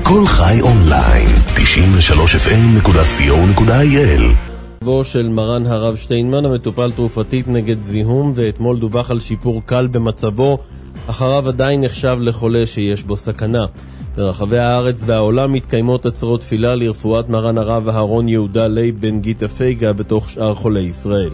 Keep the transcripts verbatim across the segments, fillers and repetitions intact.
כל חי אונליין, תשעים ושלוש אף אם נקודה סי או נקודה איי אל. בו של מרן הרב שטיינמן המטופל תרופתית נגד זיהום, ואתמול דווח על שיפור קל במצבו, אחריו עדיין נחשב לחולה שיש בו סכנה. ברחבי הארץ והעולם מתקיימות עצרות תפילה לרפואת מרן הרב אהרון יהודה לייב בן גיטה פייגה בתוך שאר חולי ישראל.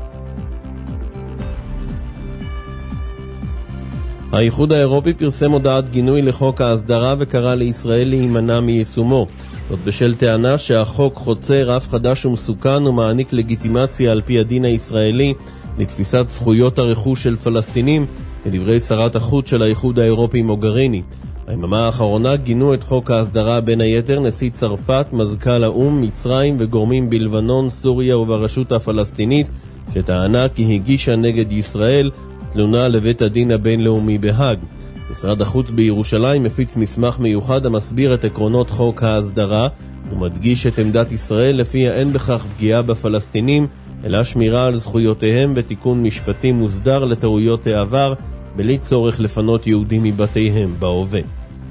האיחוד האירופי פרסם הודעת גינוי לחוק ההסדרה וקרא לישראל להימנע מיישומו. זאת בשל טענה שהחוק חוצה רף חדש ומסוכן ומעניק לגיטימציה על פי הדין הישראלי לתפיסת זכויות הרכוש של פלסטינים, כדברי שרת החוץ של האיחוד האירופי מוגריני. היממה האחרונה גינו את חוק ההסדרה בין היתר נשיא צרפת, מזכ"ל האו"ם, מצרים וגורמים בלבנון, סוריה וברשות הפלסטינית, שטענה כי הגישה נגד ישראל תלונה לבית הדין הבינלאומי בהאג. משרד החוץ בירושלים מפיץ מסמך מיוחד המסביר את עקרונות חוק ההסדרה ומדגיש את עמדת ישראל לפיה אין בכך פגיעה בפלסטינים, אלא שמירה על זכויותיהם ותיקון משפטי מוסדר לטעויות העבר, בלי צורך לפנות יהודים מבתיהם בהווה.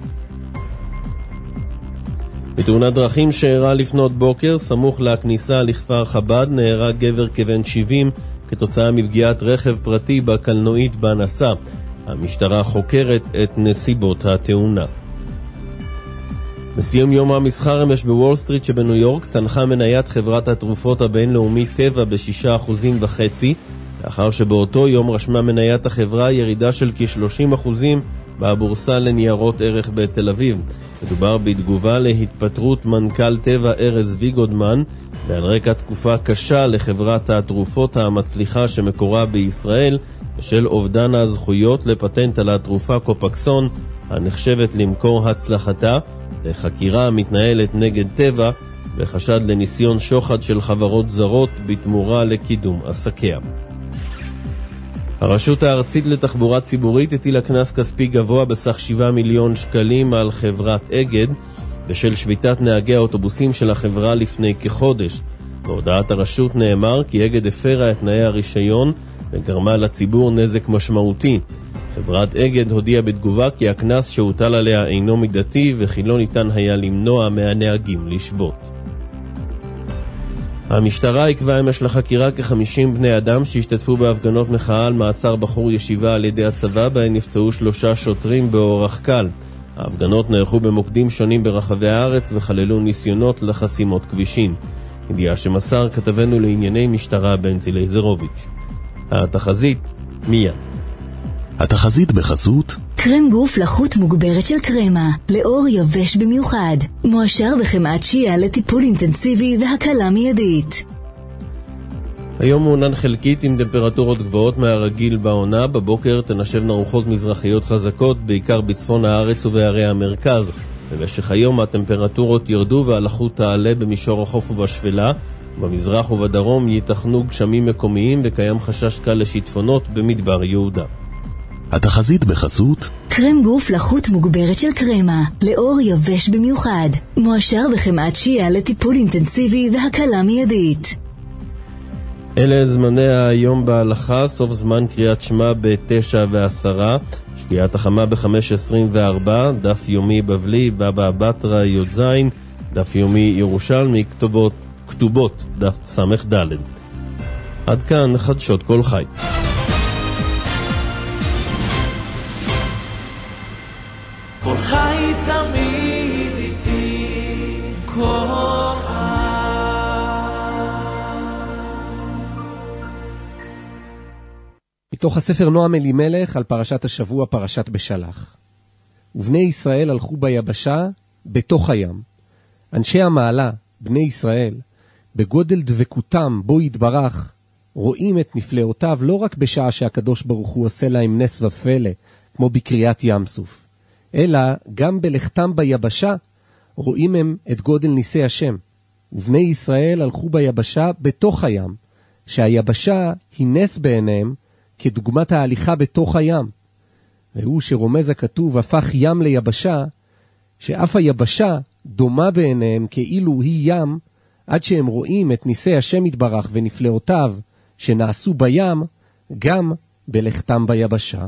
בתאונת דרכים שאירעה לפנות בוקר, סמוך לכניסה לכפר חב"ד, נהרג גבר כבן שבעים כתוצאה מפגיעת רכב פרטי בקלנועית בה נסע. המשטרה חוקרת את נסיבות התאונה. בסיום יום המסחר אמש בוול סטריט שבניו יורק צנחה מניית חברת התרופות הבינלאומית טבע בשישה אחוזים וחצי, לאחר שבאותו יום רשמה מניית החברה ירידה של כ-שלושים אחוזים בבורסה לניירות ערך בתל אביב. מדובר בתגובה להתפטרות מנכ"ל טבע ארז ויגודמן, ועל רקע תקופה קשה לחברת התרופות המצליחה שמקורה בישראל, בשל אובדן הזכויות לפטנט על התרופה קופקסון, הנחשבת למקור הצלחתה, לחקירה המתנהלת נגד טבע, וחשד לניסיון שוחד של חברות זרות בתמורה לקידום עסקיה. הרשות הארצית לתחבורה ציבורית הטילה קנס כספי גבוה בסך שבעה מיליון שקלים על חברת אגד, בשל שביתת נהגי האוטובוסים של החברה לפני כחודש. בהודעת הרשות נאמר כי אגד הפרה את תנאי הרישיון וגרמה לציבור נזק משמעותי. חברת אגד הודיעה בתגובה כי הכנס שהוטל עליה אינו מידתי וכי לא ניתן היה למנוע מהנהגים לשבות. המשטרה עיכבה אמש לחקירה כ-חמישים בני אדם שהשתתפו בהפגנות מחאה על מעצר בחור ישיבה על ידי הצבא, בהן נפצעו שלושה שוטרים באורח קל. ההפגנות נערכו במוקדים שונים ברחבי הארץ וכללו ניסיונות לחסימות כבישים. ידיעה שמסר כתבנו לענייני משטרה בנצי לייזרוביץ'. התחזית מיד. התחזית בחסות קרם גוף לחות מוגברת של קרמה, לאור יבש במיוחד, מועשר בחמאת שיעה לטיפול אינטנסיבי והקלה מיידית. היום מעונן חלקית עם טמפרטורות גבוהות מהרגיל בעונה. בבוקר תנשבנה רוחות מזרחיות חזקות, בעיקר בצפון הארץ ובערי המרכז. במשך היום הטמפרטורות ירדו והלחות תעלה במישור החוף ובשפלה. במזרח ובדרום ייתכנו גשמים מקומיים וקיים חשש קל לשיטפונות במדבר יהודה. התחזית בחסות קרם גוף לחות מוגברת של קרמה, לאור יבש במיוחד, מועשר בחמאת שיעה לטיפול אינטנסיבי והקלה מיידית. אלה זמני היום בהלכה: סוף זמן קריאת שמע בתשע ועשרה, שקיעת החמה בחמש עשרים וארבע, דף יומי בבלי בבא בתרא י"ז, דף יומי ירושלמי, כתובות כתובות דף סמך ד'. עד כאן חדשות כל חי. כל חי תמיד איתי, כל חי. מתוך הספר נועם אלימלך על פרשת השבוע, פרשת בשלח. ובני ישראל הלכו ביבשה בתוך הים. אנשי המעלה, בני ישראל, בגודל דבקותם בו יתברך, רואים את נפלאותיו לא רק בשעה שהקדוש ברוך הוא עושה להם נס ופלא, כמו בקריאת ים סוף, אלא גם בלכתם ביבשה רואים הם את גודל ניסי השם. ובני ישראל הלכו ביבשה בתוך הים, שהיבשה היא נס בעיניהם כדוגמת ההליכה בתוך הים. והוא שרומז הכתוב הפך ים ליבשה, שאף היבשה דומה בעיניהם כאילו היא ים, עד שהם רואים את ניסי השם יתברך ונפלאותיו שנעשו בים, גם בלכתם ביבשה.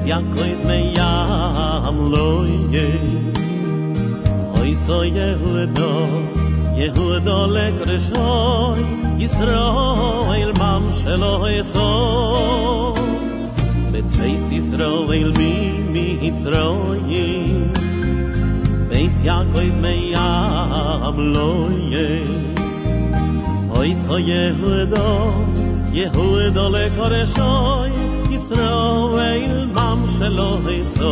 Yaakov meyam lo yes Oy so Yehuda Yehuda lekreshoy Yisrael mam shelo eso Betzeis Yisrael mi Mitzrayim Beis Yaakov meyam lo yes Oy so Yehuda Yehuda lekreshoy Yisrael mam shelo eso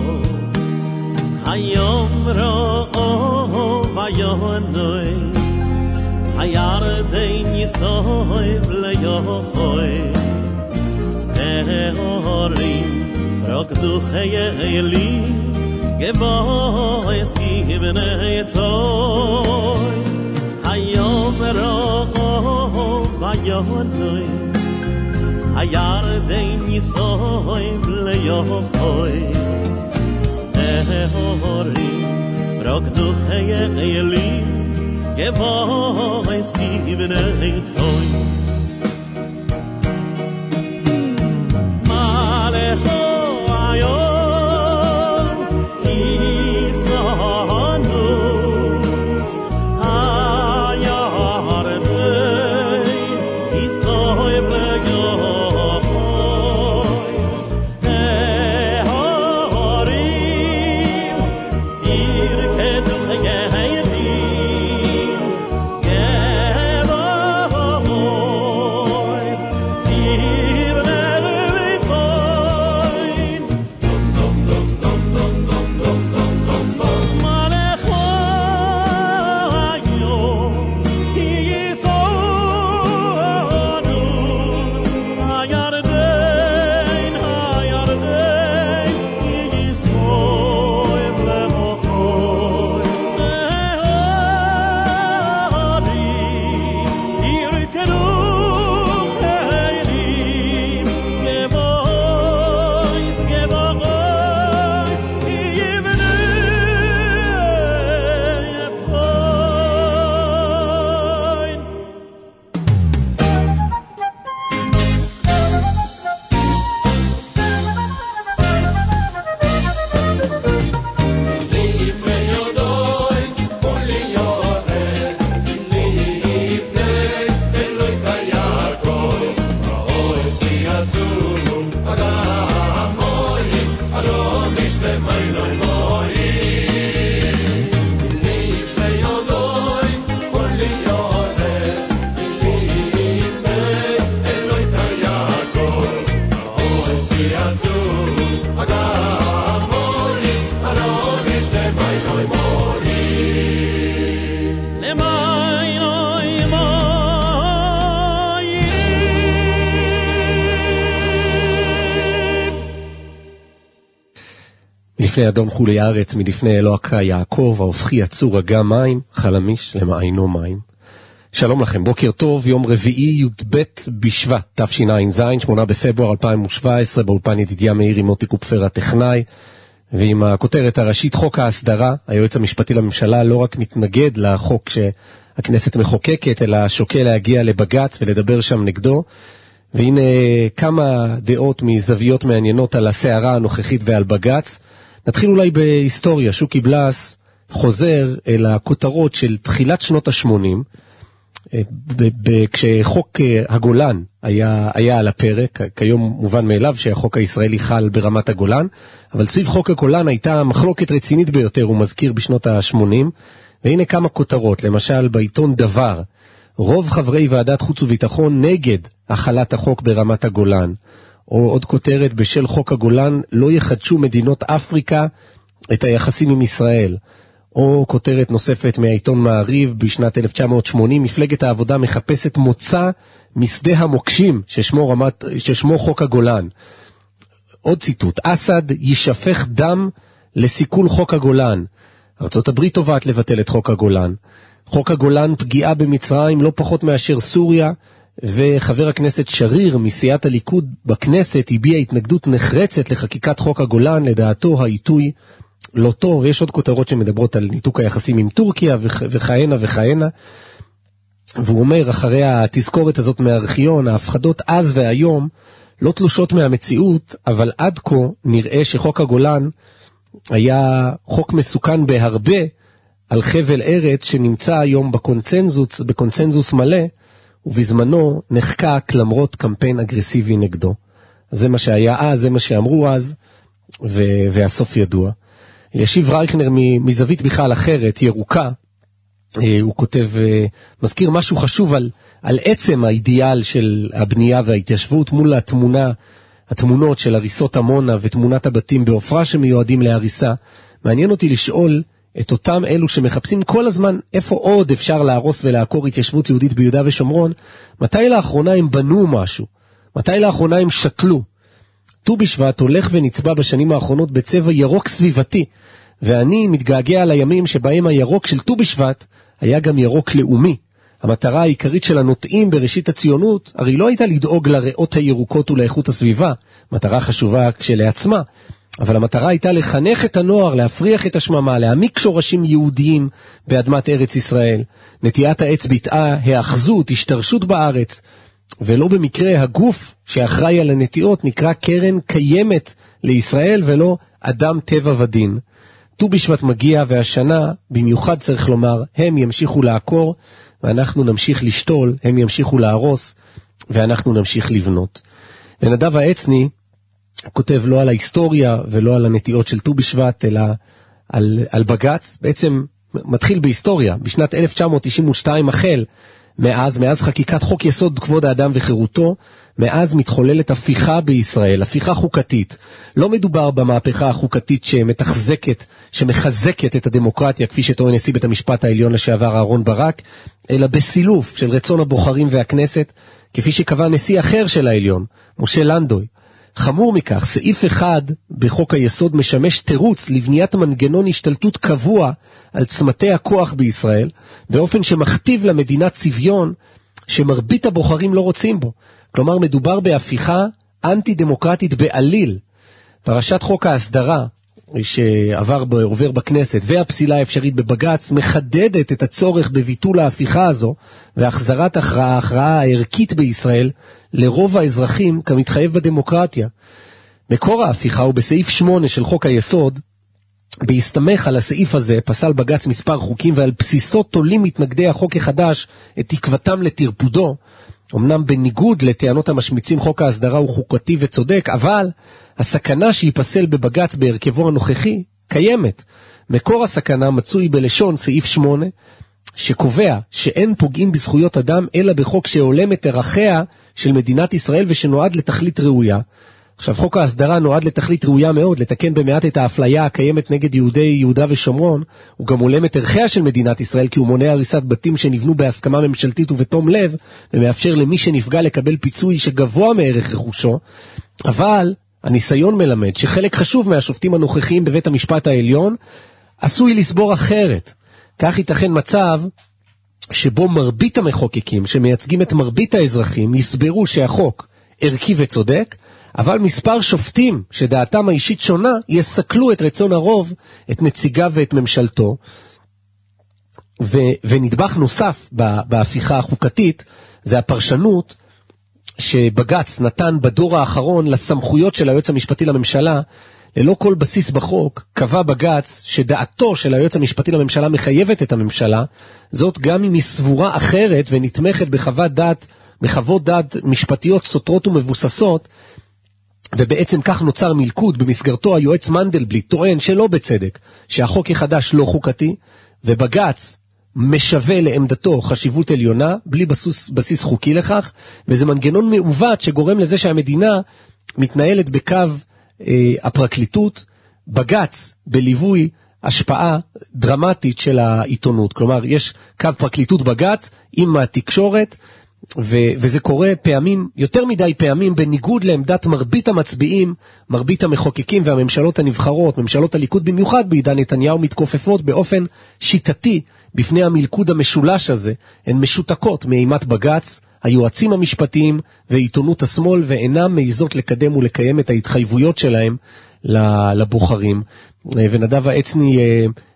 Hayom ro'o vayonois Hayardein yisoiv leyochoi Tehorim rokdu chayelim Gebois kibnei tzoi Hayom ro'o vayonois Hayardein yisoiv leyochoi Tehorim rokdu chayelim Gebois kibnei tzoi Malecho ayom Hisonus Hayardei Hisoy bleyochoi Tehorim Tirkedu chayelim Gebois kibnei tzoi Malecho ayom Hisonus Hayardein Hayardein Yisoy bleyochoi Tehorim Tirkedu chayelim Gebois Gebois kibnei tzoi Lemay noy moy לפני אדום חולי הארץ, מלפני אלוהקה יעקב, ההופכי יצור אגם מים, חלמיש למעיינו מים. שלום לכם, בוקר טוב, יום רביעי י"ב בשבט, תשע"ז, שמונה בפברואר אלפיים שבע עשרה, באולפן ידידיה מאיר עם מוטי קופפר הטכנאי, ועם הכותרת הראשית, חוק ההסדרה. היועץ המשפטי לממשלה לא רק מתנגד לחוק שהכנסת מחוקקת, אלא שוקל להגיע לבג"ץ ולדבר שם נגדו. והנה כמה דעות מזוויות מעניינות על הסערה הנוכחית ועל בג"ץ. נתחיל אולי בהיסטוריה. שוקי בלס חוזר אל הכותרות של תחילת שנות ה-שמונים, כשחוק הגולן היה, היה על הפרק. כיום מובן מאליו שהחוק הישראלי חל ברמת הגולן, אבל סביב חוק הגולן הייתה מחלוקת רצינית ביותר, הוא מזכיר, בשנות ה-שמונים. והנה כמה כותרות, למשל בעיתון דבר, רוב חברי ועדת חוץ וביטחון נגד החלת החוק ברמת הגולן. או עוד כותרת, בשל חוק הגולן לא יחדשו מדינות אפריקה את היחסים עם ישראל. או כותרת נוספת מהעיתון מעריב, בשנת אלף תשע מאות שמונים, מפלגת העבודה מחפשת מוצא משדה המוקשים ששמו, רמת, ששמו חוק הגולן. עוד ציטוט, אסד ישפך דם לסיכול חוק הגולן. ארצות הברית תובעת לבטל את חוק הגולן. חוק הגולן פגיעה במצרים לא פחות מאשר סוריה, וחבר הכנסת שריר מסיעת הליכוד בכנסת הביע התנגדות נחרצת לחקיקת חוק הגולן, לדעתו העיתוי לא טוב. יש עוד כותרות שמדברות על ניתוק היחסים עם טורקיה וכהנה וכהנה. והוא אומר, אחרי התזכורת הזאת מהארכיון, ההפחדות אז והיום לא תלושות מהמציאות, אבל עד כה נראה שחוק הגולן היה חוק מסוכן בהרבה על חבל ארץ שנמצא היום בקונצנזוס, בקונצנזוס מלא, ובזמנו נחקק למרות קמפיין אגרסיבי נגדו. זה מה שהיה אז, זה מה שאמרו אז, ו- והסוף ידוע. ישיב רייכנר מזווית בכלל אחרת, ירוקה, הוא כותב, מזכיר משהו חשוב על, על עצם האידיאל של הבנייה וההתיישבות מול התמונה, התמונות של הריסות המונה ותמונת הבתים באופרה שמיועדים להריסה. מעניין אותי לשאול את אותם אלו שמחפשים כל הזמן איפה עוד אפשר להרוס ולעקור התיישבות יהודית ביהודה ושומרון, מתי לאחרונה הם בנו משהו? מתי לאחרונה הם שתלו? ט"ו בשבט הולך ונצבע בשנים האחרונות בצבע ירוק סביבתי, ואני מתגעגע על הימים שבהם הירוק של ט"ו בשבט היה גם ירוק לאומי. המטרה העיקרית של הנוטעים בראשית הציונות הרי לא הייתה לדאוג לריאות הירוקות ולאיכות הסביבה, מטרה חשובה כשלעצמה, אבל המטרה הייתה לחנך את הנוער, להפריח את השממה, להעמיק שורשים יהודיים באדמת ארץ ישראל. נטיית העץ ביטאה האחזות, השתרשות בארץ, ולא במקרה הגוף שאחראי על הנטיעות נקרא קרן קיימת לישראל ולא אדם טבע ודין. ט"ו בשבט מגיע והשנה במיוחד צריך לומר הם ימשיכו לעקור ואנחנו נמשיך לשתול, הם ימשיכו להרוס ואנחנו נמשיך לבנות. ונדב העצני כותב לא על ההיסטוריה ולא על הנטיעות של ט"ו בשבט אלא על, על בגץ, בעצם מתחיל בהיסטוריה, בשנת אלף תשע מאות תשעים ושתיים החל מאז, מאז חקיקת חוק יסוד כבוד האדם וחירותו, מאז מתחוללת הפיכה בישראל, הפיכה חוקתית. לא מדובר במהפכה החוקתית שמתחזקת, שמחזקת את הדמוקרטיה, כפי שטוען נשיא בית המשפט העליון לשעבר אהרון ברק, אלא בסילוף של רצון הבוחרים והכנסת, כפי שקבע נשיא אחר של העליון, משה לנדוי. חמור מכך, סעיף אחד בחוק היסוד משמש תירוץ לבניית מנגנון השתלטות קבוע על צמתי הכוח בישראל, באופן שמכתיב למדינה צביון שמרבית הבוחרים לא רוצים בו. כלומר, מדובר בהפיכה אנטי-דמוקרטית בעליל. פרשת חוק ההסדרה שעבר עובר בכנסת והפסילה האפשרית בבגץ מחדדת את הצורך בביטול ההפיכה הזו והחזרת הכרעה, ההכרעה הערכית בישראל לרוב האזרחים כמתחייב בדמוקרטיה. מקור ההפיכה הוא בסעיף שמונה של חוק היסוד. בהסתמך על הסעיף הזה פסל בגץ מספר חוקים ועל בסיסו תולים מתנגדי החוק החדש את תקוותם לתרפודו. אמנם בניגוד לטענות המשמיצים חוק ההסדרה הוא חוקתי וצודק, אבל הסכנה שיפסל בבגץ בהרכבו הנוכחי קיימת. מקור הסכנה מצוי בלשון סעיף שמונה, שקובע שאין פוגעים בזכויות אדם אלא בחוק שהולם את ערכיה של מדינת ישראל ושנועד לתכלית ראויה. עכשיו, חוק ההסדרה נועד לתכלית ראויה מאוד, לתקן במעט את האפליה הקיימת נגד יהודי יהודה ושומרון. הוא גם הולם את ערכיה של מדינת ישראל, כי הוא מונע הריסת בתים שנבנו בהסכמה ממשלתית ובתום לב, ומאפשר למי שנפגע לקבל פיצוי שגבוה מערך רכושו. אבל הניסיון מלמד שחלק חשוב מהשופטים הנוכחיים בבית המשפט העליון עשוי לסבור אחרת. כך ייתכן מצב שבו מרבית המחוקקים שמייצגים את מרבית האזרחים יסברו שהחוק ערכי וצודק, אבל מספר שופטים שדעתם האישית שונה יסכלו את רצון הרוב, את נציגיו ואת ממשלתו. ו, ונדבך נוסף בהפיכה החוקתית זה הפרשנות שבגץ נתן בדור האחרון לסמכויות של היועץ המשפטי לממשלה. ללא כל בסיס בחוק קבע בגץ שדעתו של היועץ המשפטי לממשלה מחייבת את הממשלה, זאת גם אם היא סבורה אחרת ונתמכת בחוות דעת, בחוות דעת משפטיות סותרות ומבוססות. ובעצם כך נוצר מלכוד. במסגרתו היועץ מנדלבליט טוען שלא בצדק שהחוק החדש לא חוקתי, ובגץ משווה לעמדתו חשיבות עליונה בלי בסיס, בסיס חוקי לכך, וזה מנגנון מעוות שגורם לזה שהמדינה מתנהלת בקו אה, הפרקליטות, בגץ בליווי השפעה דרמטית של העיתונות. כלומר, יש קו פרקליטות בגץ עם התקשורת, ו- וזה קורה פעמים, יותר מדי פעמים, בניגוד לעמדת מרבית המצביעים, מרבית המחוקקים והממשלות הנבחרות, ממשלות הליכוד במיוחד בעידן נתניהו, מתכופפות באופן שיטתי בפני המלכוד המשולש הזה. הן משותקות מאימת בגץ, היועצים המשפטיים ועיתונות השמאל, ואינם מעיזות לקדם ולקיים את ההתחייבויות שלהם לבוחרים. ונדב העצני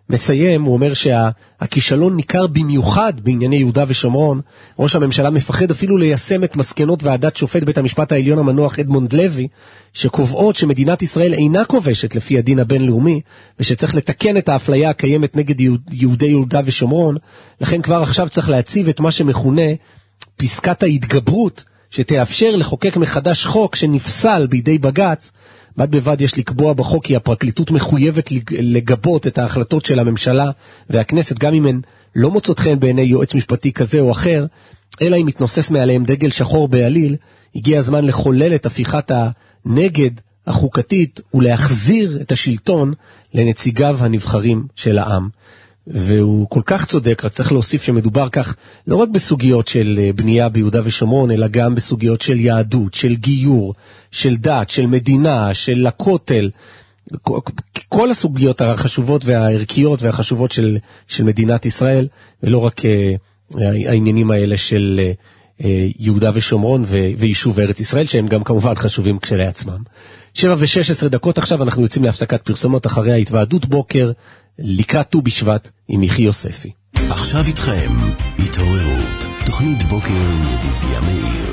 מסיים, הוא אומר שהכישלון ניכר במיוחד בענייני יהודה ושומרון. ראש הממשלה מפחד אפילו ליישם את מסקנות ועדת שופט בית המשפט העליון המנוח אדמונד לוי, שקובעות שמדינת ישראל אינה כובשת לפי הדין הבינלאומי, ושצריך לתקן את האפליה הקיימת נגד יהודי יהודה ושומרון. לכן כבר עכשיו צריך להציב את מה שמכונה פסקת ההתגברות, שתאפשר לחוקק מחדש חוק שנפסל בידי בג"ץ. בד בבד יש לקבוע בחוק כי הפרקליטות מחויבת לגבות את ההחלטות של הממשלה והכנסת, גם אם הן לא מוצאות חן בעיני יועץ משפטי כזה או אחר, אלא אם מתנוסס מעליהם דגל שחור בעליל. הגיע הזמן לחולל את הפיכת הנגד החוקתית ולהחזיר את השלטון לנציגיו הנבחרים של העם. והוא כל כך צודק, רק צריך להוסיף שמדובר כך לא רק בסוגיות של בנייה ביהודה ושומרון, אלא גם בסוגיות של יהדות, של גיור, של דת, של מדינה, של הכותל, כל הסוגיות החשובות והערכיות והחשובות של, של מדינת ישראל, ולא רק uh, העניינים האלה של uh, יהודה ושומרון ו- ויישוב ארץ ישראל, שהם גם כמובן חשובים כשלעצמם. שבע ושש עשרה דקות עכשיו, אנחנו יוצאים להפסקת פרסומות אחרי ההתוועדות בוקר, לקראת ט"ו בשבט עם יחי יוספי. עכשיו איתכם, התעוררות, תוכנית בוקר עם ידידיה מאיר.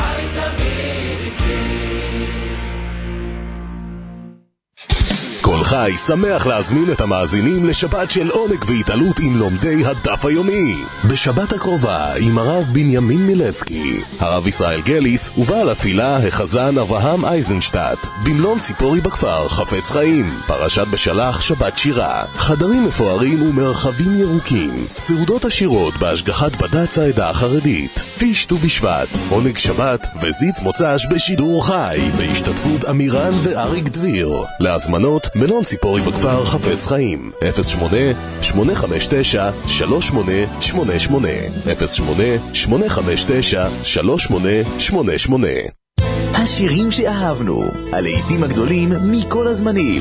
כל חי שמח להזמין את המאזינים לשבת של עונג והתעלות עם לומדי הדף היומי. בשבת הקרובה עם הרב בנימין מילצקי, הרב ישראל גליס ובעל התפילה החזן אברהם אייזנשטט, במלון ציפורי בכפר חפץ חיים, פרשת בשלח שבת שירה, חדרים מפוארים ומרחבים ירוקים, סעודות עשירות בהשגחת בד"ץ העדה החרדית. תשתו בשבט, עונג שבת וזית מוצ"ש בשידור חי, בהשתתפות אמירן ואריק דביר. להזמנות מלון ציפורי בכפר חפץ חיים, אפס שמונה שמונה חמש תשע שלוש שמונה שמונה שמונה, אפס שמונה שמונה חמש תשע שלוש שמונה שמונה שמונה. השירים שאהבנו, הלהיטים הגדולים מכל הזמנים.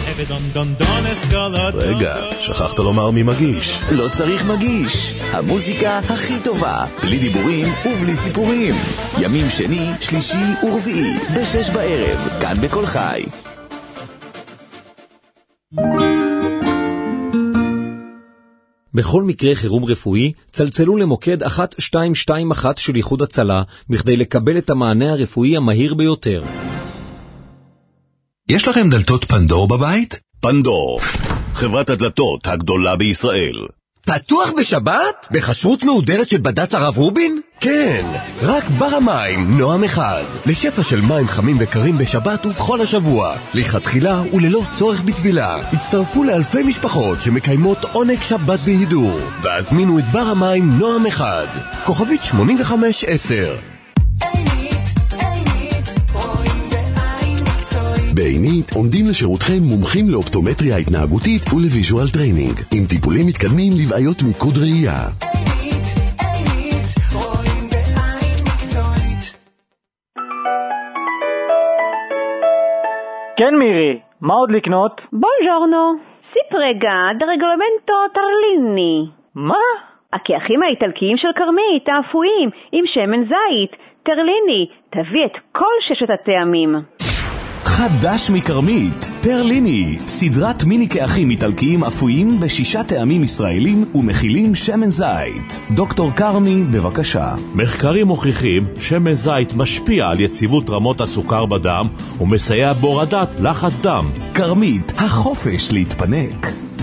רגע, שכחת לומר מי מגיש. לא צריך מגיש, המוזיקה הכי טובה, בלי דיבורים ובלי סיפורים. ימים שני, שלישי ורביעי, בשש בערב, כאן בכל חי. בכל מקרה חירום רפואי, צלצלו למוקד אחת שתיים שתיים אחת של איחוד הצלה, בכדי לקבל את המענה הרפואי המהיר ביותר. יש לכם דלתות פנדור בבית? פנדור, חברת הדלתות הגדולה בישראל. פתוח בשבת? בחשרות מהודרת של בד"ץ הרב רובין? כן, רק בר המים נועם אחד. לשפע של מים חמים וקרים בשבת ובכל השבוע. לכתחילה וללא צורך בטבילה. הצטרפו לאלפי משפחות שמקיימות עונג שבת בהידור. והזמינו את בר המים נועם אחד. כוכבית שמונים וחמש עשר. בעינית עומדים לשירותכם מומחים לאופטומטריה התנהגותית ולוויז'ואל טריינינג, עם טיפולים מתקדמים לבעיות מיקוד ראייה. כן מירי, מה עוד לקנות? בונג'ורנו, סיפרגה דרגולמנטו טרליני. מה? הכיחים האיטלקיים של קרמית, האפויים, עם שמן זית, טרליני, תביא את כל ששת הטעמים. חדש מקרמית, טרליני, סדרת מיני כאחים איטלקיים אפויים בשישה טעמים ישראלים ומכילים שמן זית. דוקטור קרני, בבקשה. מחקרים מוכיחים שמן זית משפיע על יציבות רמות הסוכר בדם ומסייע בהורדת לחץ דם. קרמית, החופש להתפנק.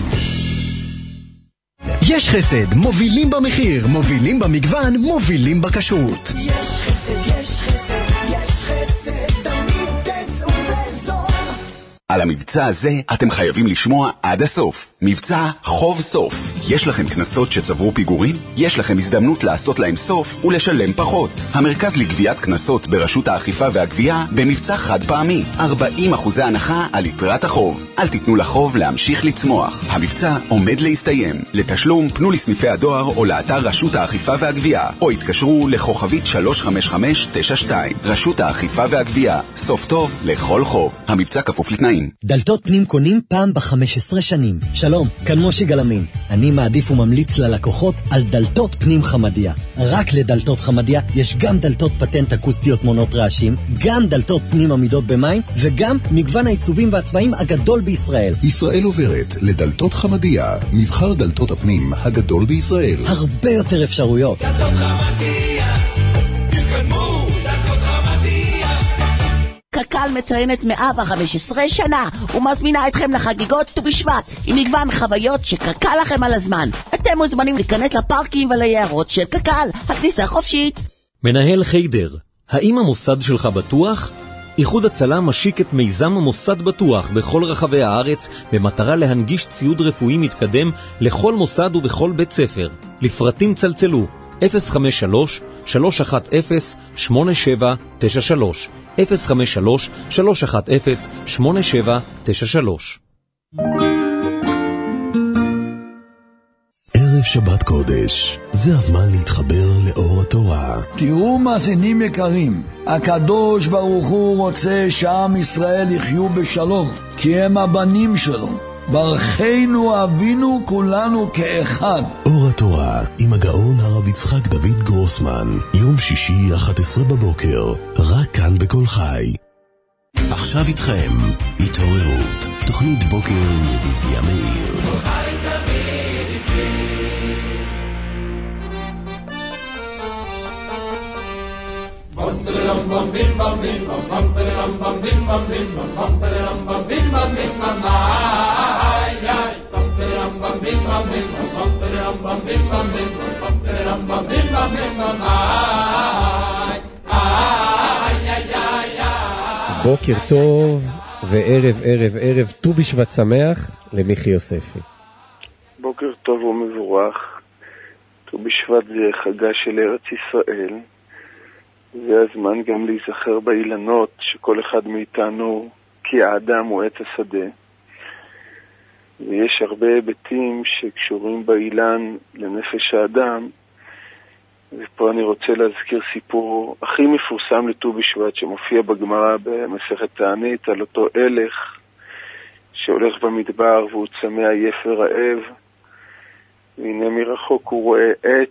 יש חסד, מובילים במחיר, מובילים במגוון, מובילים בכשרות. יש חסד, יש חסד, יש חסד, תמיד תצאו לזול. על המבצע הזה אתם חייבים לשמוע עד הסוף. מבצע חוב סוף. יש לכם כנסות שצברו פיגורים? יש לכם הזדמנות לעשות להם סוף ולשלם פחות. המרכז לגביית כנסות ברשות האכיפה והגבייה במבצע חד פעמי. ארבעים אחוזי הנחה על יתרת החוב. אל תיתנו לחוב להמשיך לצמוח. המבצע עומד להסתיים. לתשלום פנו לסניפי הדואר או לאתר רשות האכיפה והגבייה, או התקשרו לכוכבית שלוש חמש חמש תשע שתיים. רשות האכיפה והגבייה. סוף טוב לכל חוב. המבצע כפוף לתנאים. עין. דלתות פנים קונים פעם ב-חמש עשרה שנים. שלום, כאן משה גלמין. אני מעדיף וממליץ ללקוחות על דלתות פנים חמדיה. רק לדלתות חמדיה יש גם דלתות פטנט אקוסטיות מונות רעשים, גם דלתות פנים עמידות במים, וגם מגוון העיצובים והצבעים הגדול בישראל. ישראל עוברת לדלתות חמדיה, מבחר דלתות הפנים הגדול בישראל. הרבה יותר אפשרויות. דלתות חמדיה, תתקדמו, דלתות חמדיה. קק"ל מציינת מאה וחמש עשרה שנה ומזמינה אתכם לחגיגות ט"ו בשבט עם מגוון חוויות שקק"ל לכם על הזמן. אתם מוזמנים להיכנס לפארקים וליערות של קק"ל, הכניסה חופשית. מנהל חיידר, האם המוסד שלך בטוח? איחוד הצלה משיק את מיזם המוסד בטוח בכל רחבי הארץ במטרה להנגיש ציוד רפואי מתקדם לכל מוסד ובכל בית ספר. לפרטים צלצלו אפס חמש שלוש שלוש אחת אפס שמונה שבע תשע שלוש אפס חמש שלוש שלוש אחת אפס שמונה שבע תשע שלוש. ערב שבת קודש, זה הזמן להתחבר לאור התורה. תראו מאזינים יקרים, הקדוש ברוך הוא רוצה שעם ישראל יחיו בשלום, כי הם הבנים שלו. ברכנו אבינו כולנו כאחד. אור התורה עם הגאון הרב יצחק דוד גרוסמן, יום שישי אחת עשרה בבוקר, רק כאן בכל חי. עכשיו איתכם התעוררות, תוכנית בוקר עם ידידיה מאיר. Bum bum bum bim bum bim bum bum bum bum bim bum bim bum bum bum bim bum bim bum ay ay bum bum bum bim bum bim bum bum bum bim bum bim bum bum bim bum bim bum ay ay ay ay. בוקר טוב וערב ערב ערב ט"ו בשבט שמח למיכי יוספי. בוקר טוב ומבורך. ט"ו בשבט זה חגה של ארץ ישראל. זה הזמן גם להיזכר באילנות שכל אחד מאיתנו כי האדם הוא עץ השדה. ויש הרבה היבטים שקשורים באילן לנפש האדם, ופה אני רוצה להזכיר סיפור הכי מפורסם לט"ו בשבט שמופיע בגמרא במסכת תענית על אותו הלך שהולך במדבר והוא צמא עייף ורעב, והנה מרחוק הוא רואה עץ,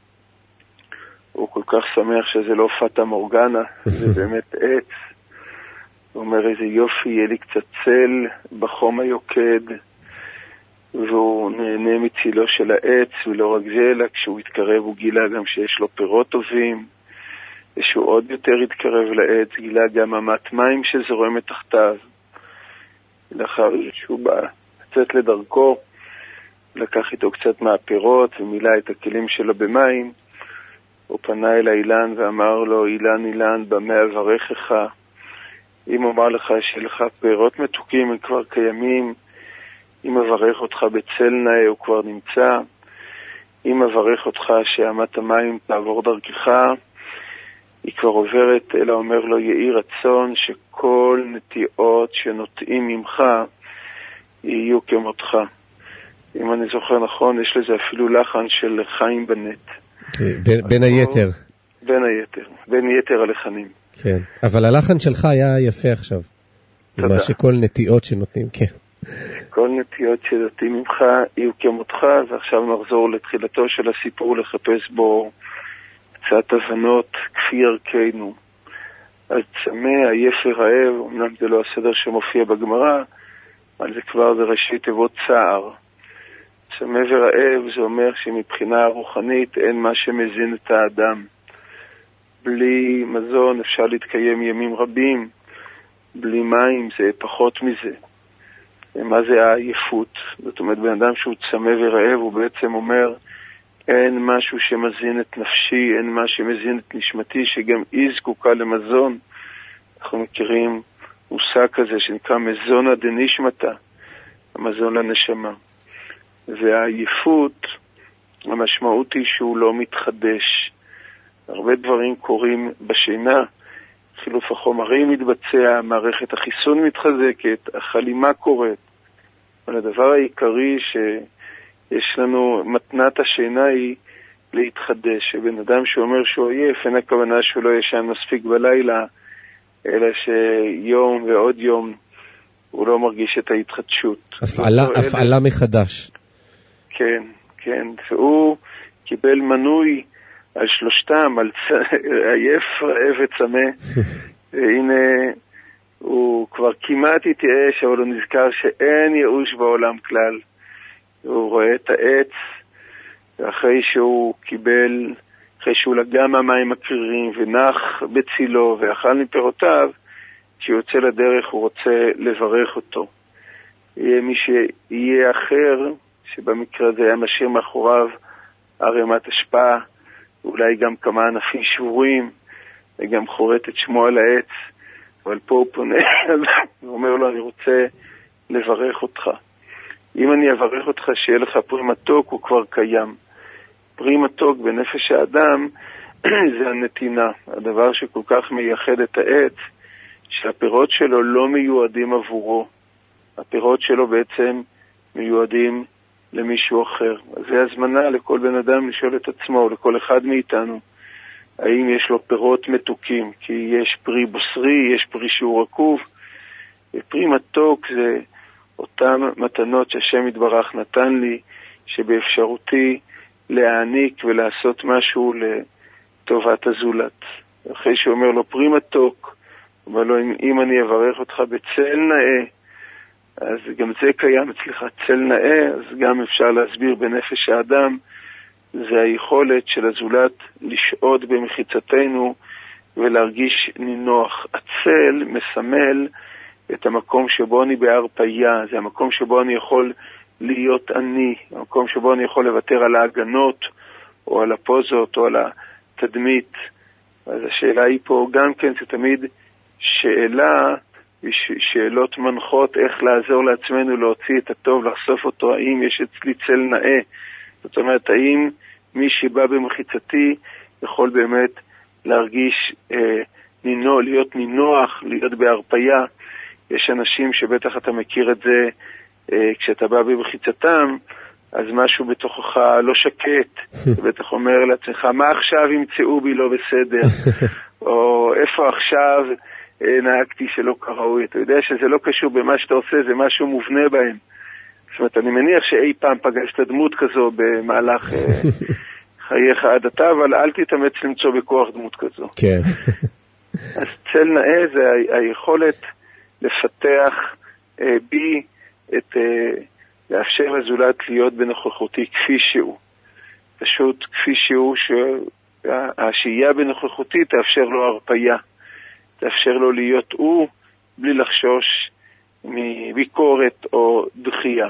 הוא כל כך שמח שזה לא פטה מורגנה, זה באמת עץ. הוא אומר איזה יופי, יהיה לי קצת צל בחום היוקד, והוא נהנה מצילו של העץ, ולא רק זה, אלא כשהוא התקרב הוא גילה גם שיש לו פירות טובים, ושהוא עוד יותר התקרב לעץ, גילה גם אמת מים שזורמת תחתיו. לאחר שהוא בא לצאת לדרכו, לקח איתו קצת מהפירות ומילא את הכלים שלו במים, הוא פנה אל האילן ואמר לו, אילן אילן במה אברכך, אם אומר לך שלך פירות מתוקים הם כבר קיימים, אם אברך אותך בצל נאה הוא כבר נמצא, אם אברך אותך שאמת המים תעבור דרכך היא כבר עוברת, אלא אומר לו יהי רצון שכל נטיעות שנוטעים ממך יהיו כמותך. אם אני זוכר נכון, יש לזה אפילו לחן של חיים בנט. בין, בין היתר. בין היתר, בין יתר הלחנים. כן, אבל הלחן שלך היה יפה עכשיו. תודה. מה שכל נטיעות שנותנים, כן. כל נטיעות שנותנים ממך יהיו כמותך, ועכשיו נחזור לתחילתו של הסיפור לחפש בו קצת הבנות כפי ערכנו. אז צמא, עייף ורעב, אמנם זה לא הסדר שמופיע בגמרא, אבל זה כבר זה ראשי תיבות צער. צמא ורעב זה אומר שמבחינה רוחנית אין מה שמזין את האדם. בלי מזון אפשר להתקיים ימים רבים, בלי מים זה פחות מזה. מה זה העייפות? זאת אומרת, בן אדם שהוא צמא ורעב הוא בעצם אומר אין משהו שמזין את נפשי, אין מה שמזין את נשמתי, שגם היא זקוקה למזון. אנחנו מכירים מושג כזה שנקרא מזונה דנשמתה, המזון לנשמה. והעייפות, המשמעות היא שהוא לא מתחדש. הרבה דברים קורים בשינה, חילוף החומרים מתבצע, מערכת החיסון מתחזקת, החלימה קורית. אבל הדבר העיקרי שיש לנו, מתנת השינה היא להתחדש. שבן אדם שאומר שהוא עייף, אין הכוונה שהוא לא ישן מספיק בלילה, אלא שיום ועוד יום הוא לא מרגיש את ההתחדשות. הפעלה, הפעלה מחדש. כן, כן. והוא קיבל מנוי על שלושתם, על צ... עייף, רעב וצמא. והנה, הוא כבר כמעט התייאש, אבל הוא נזכר שאין ייאוש בעולם כלל. הוא רואה את העץ, ואחרי שהוא קיבל, אחרי שהוא לגע מהמים הקרירים ונח בצילו ואכל מפירותיו, כשיוצא לדרך הוא רוצה לברך אותו. יהיה מי שיהיה אחר, שבמקרה הזה היה משאיר מאחוריו ערימת השפעה, אולי גם כמה ענפים שבורים, וגם חורט את שמו על העץ, אבל פה הוא פונה, הוא אומר לו, אני רוצה לברך אותך. אם אני אברך אותך שיהיה לך פרי מתוק, הוא כבר קיים. פרי מתוק בנפש האדם זה הנתינה, הדבר שכל כך מייחד את העץ, שהפירות שלו לא מיועדים עבורו. הפירות שלו בעצם מיועדים למישהו אחר. אז זה הזמנה לכל בן אדם לשאול את עצמו, לכל אחד מאיתנו, האם יש לו פירות מתוקים, כי יש פרי בוסרי, יש פרי שהוא רקוב. פרי מתוק זה אותם מתנות שהשם יתברך נתן לי, שבאפשרותי להעניק ולעשות משהו לטובת הזולת. אחרי שהוא אומר לו פרי מתוק, הוא אומר לו, אם אני אברך אותך בצל נאה, אז גם זה קיים אצלך, צל נאה, אז גם אפשר להסביר בנפש האדם, זה היכולת של הזולת לשעוד במחיצתנו ולהרגיש נינוח. הצל מסמל את המקום שבו אני בהרפאיה, זה המקום שבו אני יכול להיות אני, המקום שבו אני יכול לוותר על ההגנות או על הפוזות או על התדמית. אז השאלה היא פה גם כן, זה תמיד שאלה, שאלות מנחות איך לעזור לעצמנו להוציא את הטוב, לחשוף אותו, האם יש אצלי צל נאה. זאת אומרת, האם מי שבא במחיצתי יכול באמת להרגיש אה, נינו, להיות נינוח, להיות בהרפאיה. יש אנשים שבטח אתה מכיר את זה, אה, כשאתה בא במחיצתם, אז משהו בתוכך לא שקט. אתה בטח אומר לעצמך, מה עכשיו ימצאו בי לא בסדר? או איפה עכשיו אה, נהגתי שלא כראוי? אתה יודע שזה לא קשור במה שאתה עושה, זה משהו מובנה בהם. זאת אומרת, אני מניח שאי פעם פגשת דמות כזו במהלך אה, חייך עד עתה, אבל אל תתאמץ למצוא בכוח דמות כזו. כן. אז צל נאה זה ה- היכולת לפתח אה, בי את, אה, לאפשר לזולת להיות בנוכחותי כפי שהוא. פשוט כפי שהוא, שהשהייה בנוכחותי תאפשר לו הרפאיה, תאפשר לו להיות הוא, בלי לחשוש מביקורת או דחייה.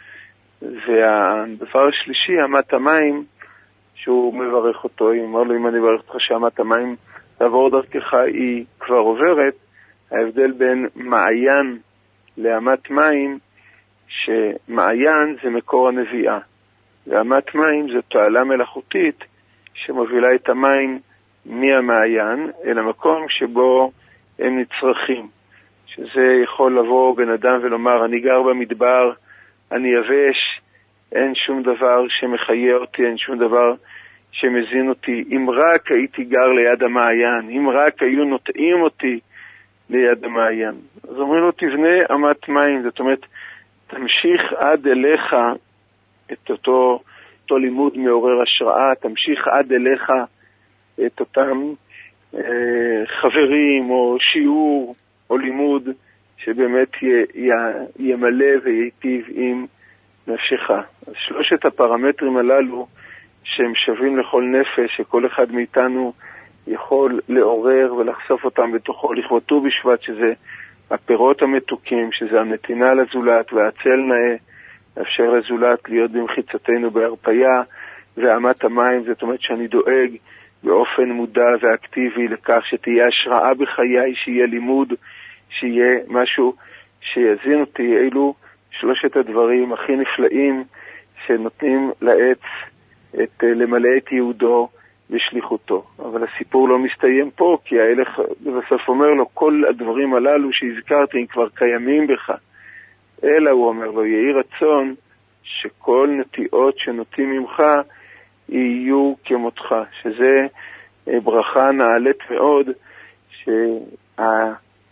והדבר השלישי, אמת המים, שהוא מברך אותו, אם אמר לו, אם אני מברך אותך שאמת המים תעבור דרכך, היא כבר עוברת. ההבדל בין מעיין לאמת מים, שמעיין זה מקור הנביאה, ואמת מים זה תועלה מלאכותית שמובילה את המים מהמעיין אל המקום שבו הם נצרכים. שזה יכול לבוא בן אדם ולומר, אני גר במדבר, אני יבש, אין שום דבר שמחיה אותי, אין שום דבר שמזין אותי. אם רק הייתי גר ליד המעיין, אם רק היו נוטעים אותי ליד המעיין. אז אומרים לו, תבנה אמת מים, זאת אומרת, תמשיך עד אליך את אותו, אותו לימוד מעורר השראה, תמשיך עד אליך את אותם אה, חברים או שיעור או לימוד שבאמת י, י, ימלא וייטיב עם נפשך. אז שלושת הפרמטרים הללו שהם שווים לכל נפש, שכל אחד מאיתנו יכול לעורר ולחשוף אותם בתוכו, לכבוד ט"ו בשבט, שזה הפירות המתוקים, שזה הנתינה לזולת והצל נאה, לאפשר לזולת להיות במחיצתנו בהרפאיה, ואמת המים, זאת אומרת שאני דואג באופן מודע ואקטיבי לכך שתהיה השראה בחיי, שיהיה לימוד, שיהיה משהו שיזין אותי. אלו שלושת הדברים הכי נפלאים שנותנים לעץ את, למלא את יהודו ושליחותו. אבל הסיפור לא מסתיים פה, כי ההלך בסוף אומר לו, כל הדברים הללו שהזכרתי הם כבר קיימים בך. אלא הוא אומר לו, יהי רצון שכל נטיעות שנוטים ממך יהיו כמותך, שזה ברכה נעלית מאוד,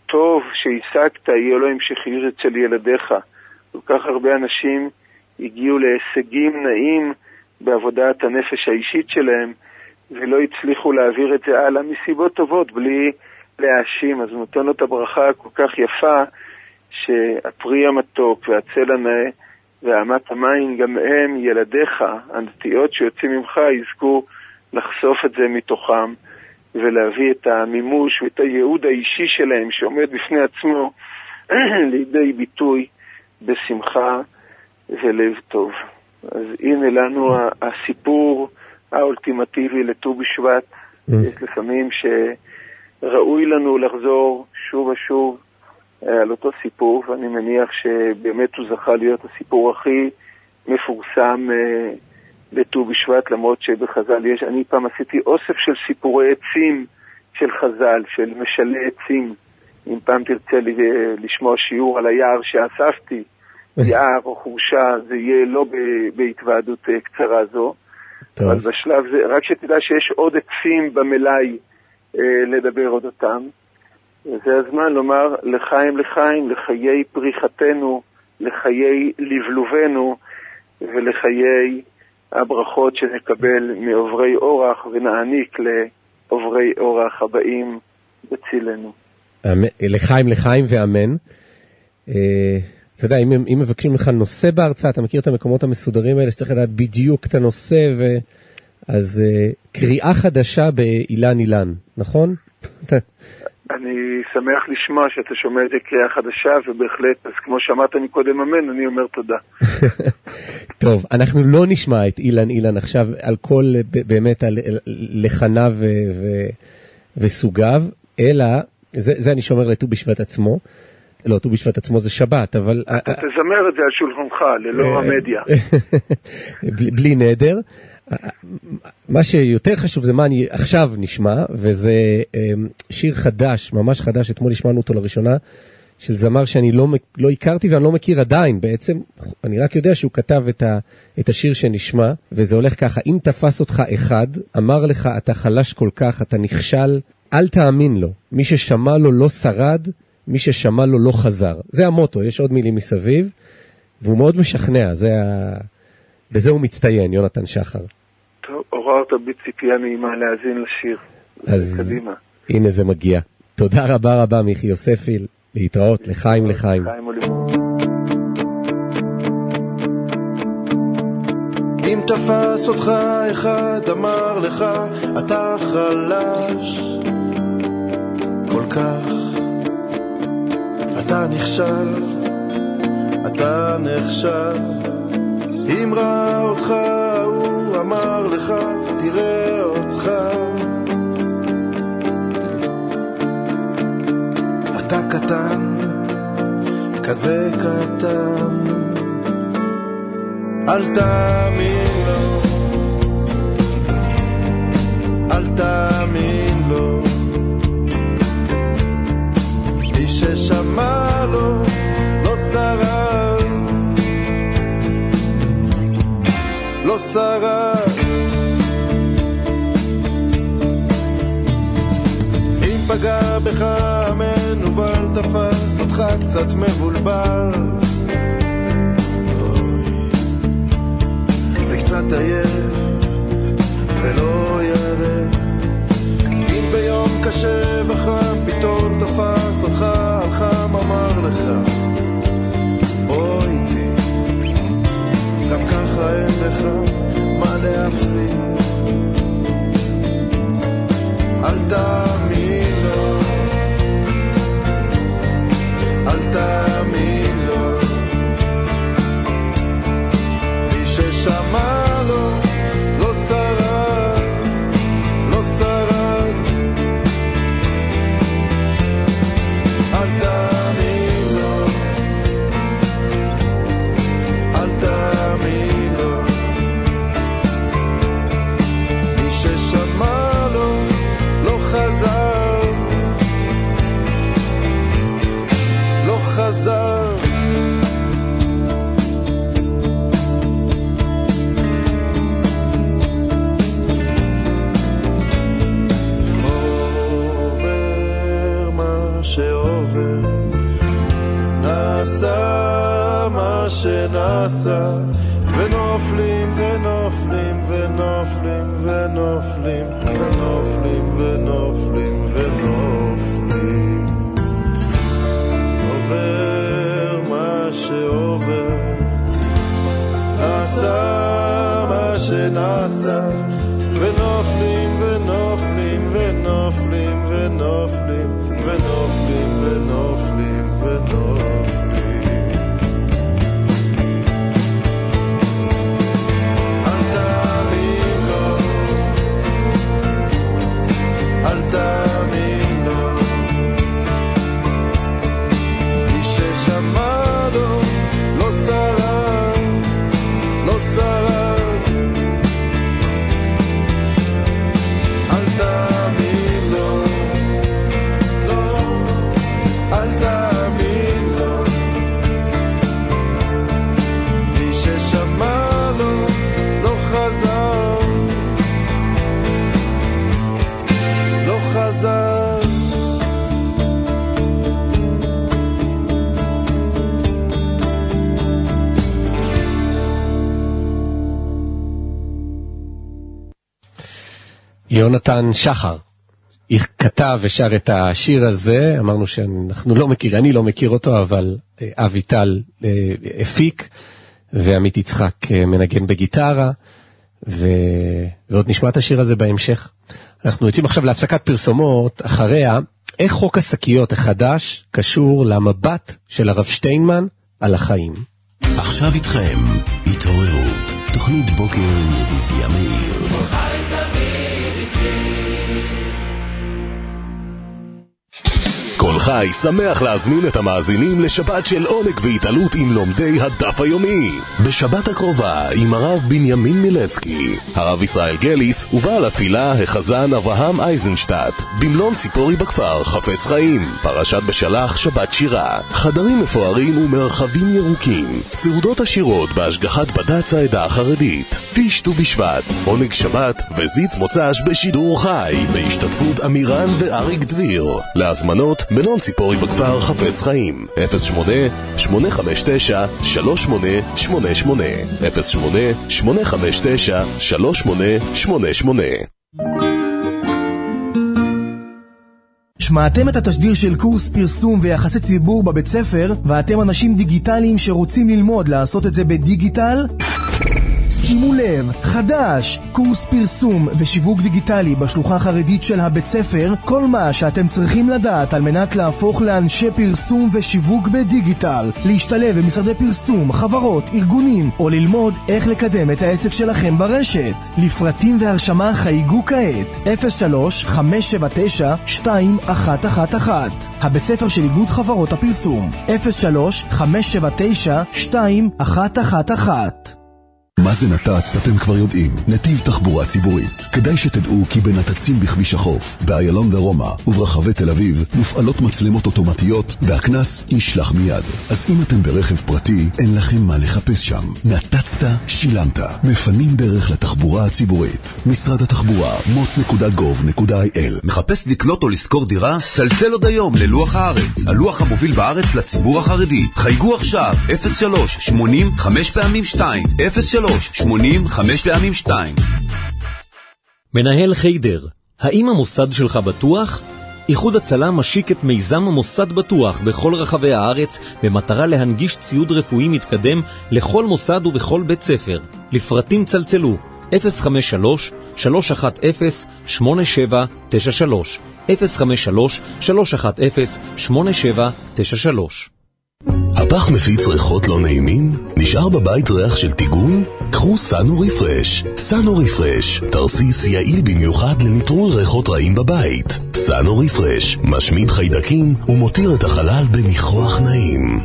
הטוב שהשגת יהיה לו המשכיות אצל ילדיך. כל כך הרבה אנשים הגיעו להישגים נעים בעבודת הנפש האישית שלהם, ולא הצליחו להעביר את זה הלאה מסיבות טובות, בלי להאשים. אז נותן לו את הברכה כל כך יפה, שהפרי המתוק והצל הנאה והאמת המים, גם הם, ילדיך, הנטיות שיוצאים ממך, יזכו לחשוף את זה מתוכם, ולהביא את המימוש ואת הייעוד האישי שלהם, שעומד בפני עצמו, לידי ביטוי בשמחה ולב טוב. אז הנה לנו הסיפור האולטימטיבי לט"ו בשבט. יש לפעמים שראוי לנו לחזור שוב ושוב על אותו סיפור, ואני מניח שבאמת הוא זכה להיות הסיפור הכי מפורסם לט"ו בשבט, למרות שבחז"ל יש, אני פעם עשיתי אוסף של סיפורי עצים של חז"ל, של משלי עצים. אם פעם תרצה לשמוע שיעור על היער שאספתי, יער או חורשה, זה יהיה לא בהתוועדות קצרה זו. טוב. אבל בשלב זה, רק שתדע שיש עוד עצים במלאי אה, לדבר עוד אותם. וזה הזמן לומר לחיים לחיים, לחיי פריחתנו, לחיי לבלובנו, ולחיי הברכות שנקבל מעוברי אורח, ונעניק לעוברי אורח הבאים בצילנו. לחיים לחיים ואמן. אתה יודע, אם, אם מבקשים לך נושא בהרצאה, אתה מכיר את המקומות המסודרים האלה, שצריך לדעת בדיוק את הנושא, ו... אז קריאה חדשה באילן אילן, נכון? אני שמח לשמוע שאתה שומע את זה קריאה חדשה, ובהחלט, אז כמו שאמרת מקודם אמן, אני אומר תודה. טוב, אנחנו לא נשמע את אילן אילן עכשיו על כל, באמת, על לחניו ו... ו... וסוגיו, אלא, זה, זה אני שומר לט"ו בשבט עצמו, לא, ט"ו בשבט עצמו זה שבת, אבל... אתה תזמר את זה על שולחנך, ללא המדיה. בלי נדר. מה שיותר חשוב זה מה אני עכשיו נשמע, וזה שיר חדש, ממש חדש, אתמול נשמענו אותו לראשונה, של זמר שאני לא, לא הכרתי ואני לא מכיר עדיין, בעצם אני רק יודע שהוא כתב את, ה, את השיר שנשמע, וזה הולך ככה: אם תפס אותך אחד, אמר לך אתה חלש כל כך, אתה נכשל, אל תאמין לו, מי ששמע לו לא שרד, מי ששמע לו לא חזר. זה המוטו, יש עוד מילים מסביב, והוא מאוד משכנע, זה ה... בזה הוא מצטיין, יונתן שחר. טוב, עוררת בציפייה נעימה להאזין לשיר. אז קדימה. הנה זה מגיע. תודה רבה רבה מיכי יוספי, להתראות, לחיים לחיים. לחיים ולימוד. אם תפס אותך אחד, אמר לך אתה חלש כל כך, אתה נכשל, אתה נכשל. אם ראה אותך, הוא אמר לך, תראה אותך. אתה קטן, כזה קטן, אל תאמין לו, אל תאמין לו, מי ששמע לו לא שרד, לא שרד. אם פגע בך המנוול, תפס אותך קצת מבולבל, וקצת עייף ולא ירב. אם ביום קשה וחם פתאום תפס אותך על חם, אמר לך בוא איתי, גם ככה אין לך מה להפסיד. אל תאמין לו, אל תאמין לו, מי ששמע לו לא שרד, לא שרד. אל תאמין לו, אל תאמין לו, מי ששמע לו לא חזר. שנעשה, ונופלים ונופלים ונופלים ונופלים ונופלים ונופלים ונופלים. עובר מה שעובר, נעשה מה שנעשה, ונופלים ונופלים ונופלים ונופלים ונופלים ונופלים ונופלים. אל תאמין לו, אל תאמין לו, מי ששמע לו לא שרד, לא שרד. אל תאמין לו, לא, אל תאמין לו, מי ששמע לו לא חזר, לא חזר. יונתן שחר כתב ושר את השיר הזה. אמרנו שאנחנו לא מכיר, אני לא מכיר אותו, אבל אביטל הפיק, ועמית יצחק מנגן בגיטרה, ו... ועוד נשמע את השיר הזה בהמשך. אנחנו יוצאים עכשיו להפסקת פרסומות. אחריה, איך חוק השקיות החדש קשור למבט של הרב שטיינמן על החיים. עכשיו איתכם, התעוררות, תוכנית בוקר עם ידידיה מאיר. כל חי שמח להזמין את המאזינים לשבת של עונג והתעלות עם לומדי הדף היומי. בשבת הקרובה עם הרב בנימין מילצקי, הרב ישראל גליס ובעל התפילה החזן אברהם אייזנשטט, במלון ציפורי בכפר חפץ חיים, פרשת בשלח שבת שירה, חדרים מפוארים ומרחבים ירוקים, סעודות עשירות בהשגחת בד"ץ העדה החרדית, תשתו בשבט, עונג שבת וזית מוצ"ש בשידור חי בהשתתפות אמירן ואריק דביר. להזמנות מלון ציפורי בכפר חפץ חיים, אפס שמונה שמונה חמש תשע שלוש שמונה שמונה שמונה, אפס שמונה שמונה חמש תשע שלוש שמונה שמונה שמונה. שמעתם את התשדיר של קורס פרסום ויחסי ציבור בבית ספר, ואתם אנשים דיגיטליים שרוצים ללמוד לעשות את זה בדיגיטל? שימו לב, חדש, קורס פרסום ושיווק דיגיטלי בשלוחה החרדית של הבית ספר, כל מה שאתם צריכים לדעת על מנת להפוך לאנשי פרסום ושיווק בדיגיטל, להשתלב במשרדי פרסום, חברות, ארגונים, או ללמוד איך לקדם את העסק שלכם ברשת. לפרטים והרשמה חייגו כעת, אפס שלוש חמש שבע תשע שתיים אחת אחת אחת. הבית ספר של איגוד חברות הפרסום, אפס שלוש חמש שבע תשע שתיים אחת אחת אחת. מה זה נת"צ אתם כבר יודעים, נתיב תחבורה ציבורית. כדאי שתדעו כי בנת"צים בכביש החוף, באיילון דרומה וברחבי תל אביב מופעלות מצלמות אוטומטיות והכנס נשלח מיד. אז אם אתם ברכב פרטי, אין לכם מה לחפש שם. נת"צת, שילמת. מפנים דרך לתחבורה הציבורית. משרד התחבורה, מוט נקודה גוב נקודה איי אל. מחפש לקנות או לשכור דירה? צלצל עוד היום ללוח הארץ, הלוח המוביל בארץ לציבור החרדי. חייגו עכשיו, אפס שלוש שמונים חמש פעמים שתיים, אפס שלוש שמונים חמש פעמים שתיים. מנהל חיידר, האם המוסד שלך בטוח? איחוד הצלה משיק את מיזם המוסד בטוח בכל רחבי הארץ במטרה להנגיש ציוד רפואי מתקדם לכל מוסד ובכל בית ספר. לפרטים צלצלו אפס חמש שלוש שלוש אחת אפס שמונה שבע תשע שלוש, אפס חמש שלוש שלוש אחת אפס שמונה שבע תשע שלוש. הפח מפיץ ריחות לא נעימים? נשאר בבית ריח של טיגון? קחו סאנו ריפרש. סאנו ריפרש, תרסיס יעיל במיוחד לניטרול ריחות רעים בבית. סאנו ריפרש, משמיד חיידקים ומותיר את החלל בניחוח נעים.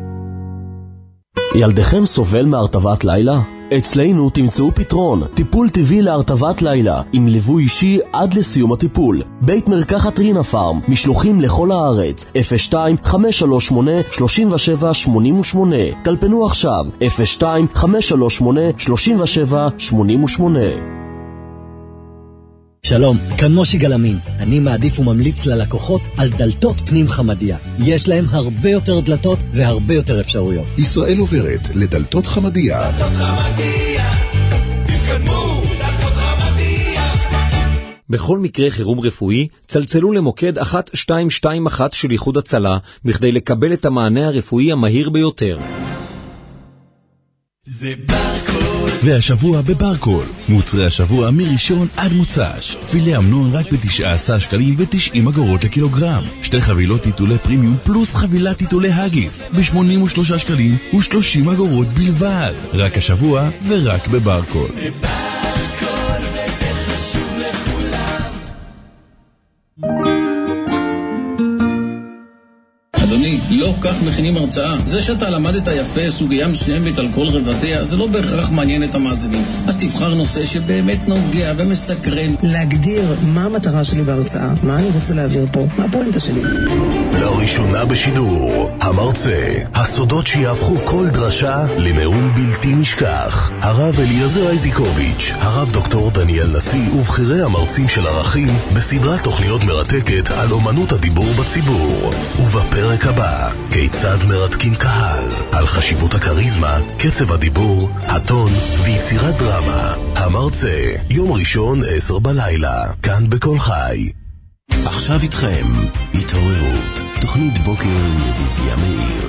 ילדכם סובל מהרטבת לילה? אצלנו תמצאו פתרון, טיפול טבעי להרטבת לילה, עם ליווי אישי עד לסיום הטיפול. בית מרקחת רינה פארם, משלוחים לכל הארץ, אפס שתיים חמש שלוש שמונה שלוש שבע שמונה שמונה. טלפנו עכשיו, אפס שתיים חמש שלוש שמונה שלוש שבע שמונה שמונה. שלום, כאן מושי גלמין. אני מעדיף וממליץ ללקוחות על דלתות פנים חמדיה. יש להם הרבה יותר דלתות והרבה יותר אפשרויות. ישראל עוברת לדלתות חמדיה. דלתות חמדיה, תתקדמו, דלתות חמדיה. בכל מקרה חירום רפואי, צלצלו למוקד אחת שתיים שתיים אחת של איחוד הצלה, בכדי לקבל את המענה הרפואי המהיר ביותר. זה ברקול. והשבוע בברקול, מוצרי השבוע מראשון עד מוצ"ש. פילה אמנון רק ב-תשעה עשר שקלים ו-תשעים אגורות לקילוגרם. שתי חבילות טיטולי פרימיום פלוס חבילת טיטולי הגיס ב-שמונים ושלושה שקלים ו-שלושים אגורות בלבד. רק השבוע ורק בברקול. זה ברקול וזה חשוב לכולם. אדוני, לא כך מכינים הרצאה. זה שאתה למדת יפה סוגיה מסוימת על כל רבדיה, זה לא בהכרח מעניין את המאזינים. אז תבחר נושא שבאמת נוגע ומסקרן. להגדיר מה המטרה שלי בהרצאה, מה אני רוצה להעביר פה, מה הפואנטה שלי. לראשונה בשידור, המרצה, הסודות שיהפכו כל דרשה לנאום בלתי נשכח. הרב אליעזר איזיקוביץ', הרב דוקטור דניאל נשיא ובחירי המרצים של ערכים בסדרת תוכניות מרתקת על אומנות הדיבור בציבור. ובפרק הבא, כיצד מרתקים קהל, על חשיבות הקריזמה, קצב הדיבור, הטון ויצירת דרמה. המרצה, יום ראשון עשר בלילה, כאן בכל חי. עכשיו איתכם, התעוררות, תוכנית בוקר עם ידידיה מאיר.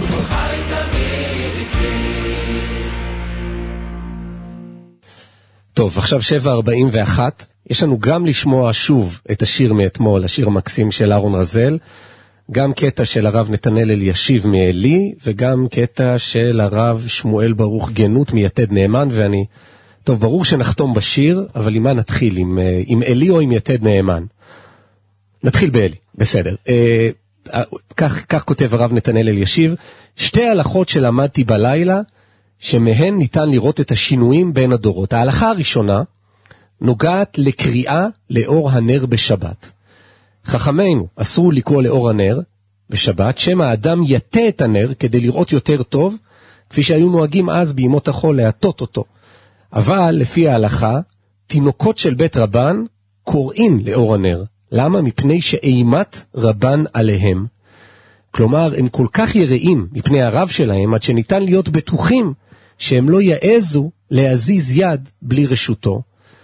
טוב, עכשיו שבע ארבעים ואחת, יש לנו גם לשמוע שוב את השיר מאתמול, השיר המקסים של אהרון רזל, גם קטע של הרב נתנאל אלישיב מאלי, וגם קטע של הרב שמואל ברוך גנות מיתד נאמן, ואני, טוב, ברור שנחתום בשיר, אבל עם מה נתחיל, עם, עם אלי או עם יתד נאמן? נתחיל באלי, בסדר. אה, כך, כך כותב הרב נתנאל אלישיב, שתי הלכות שלמדתי בלילה, שמהן ניתן לראות את השינויים בין הדורות. ההלכה הראשונה נוגעת לקריאה לאור הנר בשבת. חכמינו אסרו לקרוא לאור הנר בשבת, שם האדם יתה את הנר כדי לראות יותר טוב, כפי שהיו נוהגים אז בימות החול להטות אותו. אבל לפי ההלכה, תינוקות של בית רבן קוראים לאור הנר. למה? מפני שאימת רבן עליהם. כלומר, הם כל כך יראים מפני הרב שלהם, עד שניתן להיות בטוחים שהם לא יעזו להזיז יד בלי רשותו.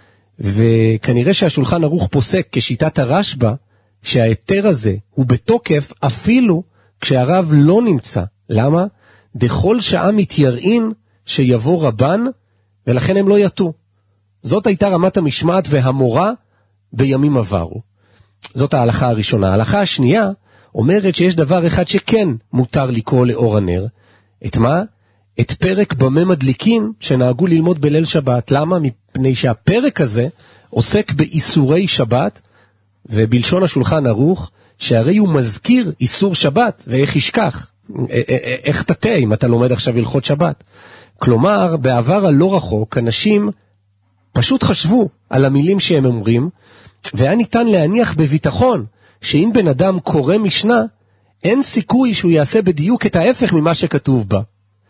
וכנראה שהשולחן ערוך פוסק כשיטת הרשב"א, שההיתר הזה הוא בתוקף אפילו כשהרב לא נמצא. למה? דכל שעה מתייראים שיבוא רבן, ולכן הם לא יתו. זאת הייתה רמת המשמעת והמורה בימים עברו. זאת ההלכה הראשונה. ההלכה השנייה אומרת שיש דבר אחד שכן מותר לקרוא לאור הנר. את מה? את פרק במה מדליקים שנהגו ללמוד בליל שבת. למה? מפני שהפרק הזה עוסק באיסורי שבת, ובלשון השולחן ערוך, שהרי הוא מזכיר איסור שבת, ואיך ישכח? איך תתה אם אתה לומד עכשיו הלכות שבת? כלומר, בעבר הלא רחוק, אנשים פשוט חשבו על המילים שהם אומרים, והיה ניתן להניח בביטחון, שאם בן אדם קורא משנה, אין סיכוי שהוא יעשה בדיוק את ההפך ממה שכתוב בה.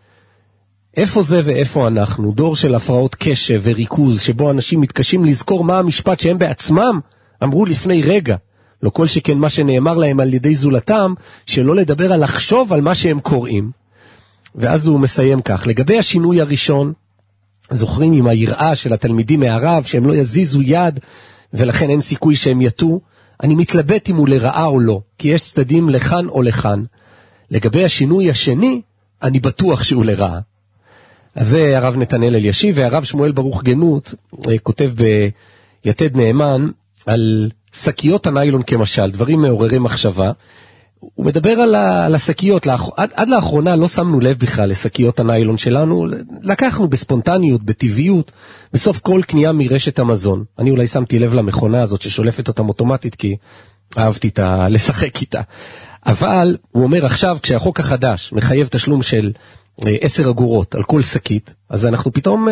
איפה זה ואיפה אנחנו? דור של הפרעות קשב וריכוז, שבו אנשים מתקשים לזכור מה המשפט שהם בעצמם אמרו לפני רגע. לא כל שכן מה שנאמר להם על ידי זולתם, שלא לדבר על לחשוב על מה שהם קוראים. ואז הוא מסיים כך. לגבי השינוי הראשון, זוכרים עם היראה של התלמידים מהרב, שהם לא יזיזו יד, ולכן אין סיכוי שהם יתו, אני מתלבט אם הוא לרעה או לא, כי יש צדדים לכאן או לכאן. לגבי השינוי השני, אני בטוח שהוא לרעה. אז זה הרב נתנאל אלישיב, והרב שמואל ברוך גנות כותב ביתד נאמן על שקיות הניילון כמשל, דברים מעוררי מחשבה. הוא מדבר על, ה, על השקיות, לאח... עד, עד לאחרונה לא שמנו לב בכלל לשקיות הניילון שלנו, לקחנו בספונטניות, בטבעיות, בסוף כל קנייה מרשת המזון. אני אולי שמתי לב למכונה הזאת ששולפת אותם אוטומטית, כי אהבתי את ה... לשחק איתה. אבל הוא אומר עכשיו, כשהחוק החדש מחייב תשלום של עשר אגורות על כל שקית, אז אנחנו פתאום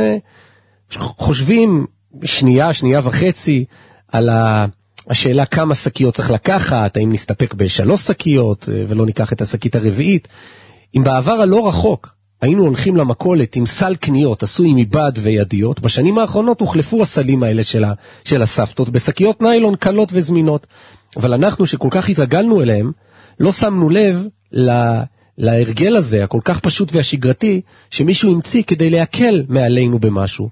חושבים שנייה, שנייה וחצי על ה... השאלה כמה שקיות צריך לקחת, האם נסתפק בשלוש שקיות ולא ניקח את השקית הרביעית. אם בעבר הלא רחוק היינו הולכים למכולת עם סל קניות, עשוי מבד וידיות, בשנים האחרונות הוחלפו הסלים האלה של, ה, של הסבתות, בשקיות ניילון קלות וזמינות. אבל אנחנו שכל כך התרגלנו אליהם, לא שמנו לב לה, להרגל הזה, הכל כך פשוט והשגרתי, שמישהו המציא כדי להקל מעלינו במשהו.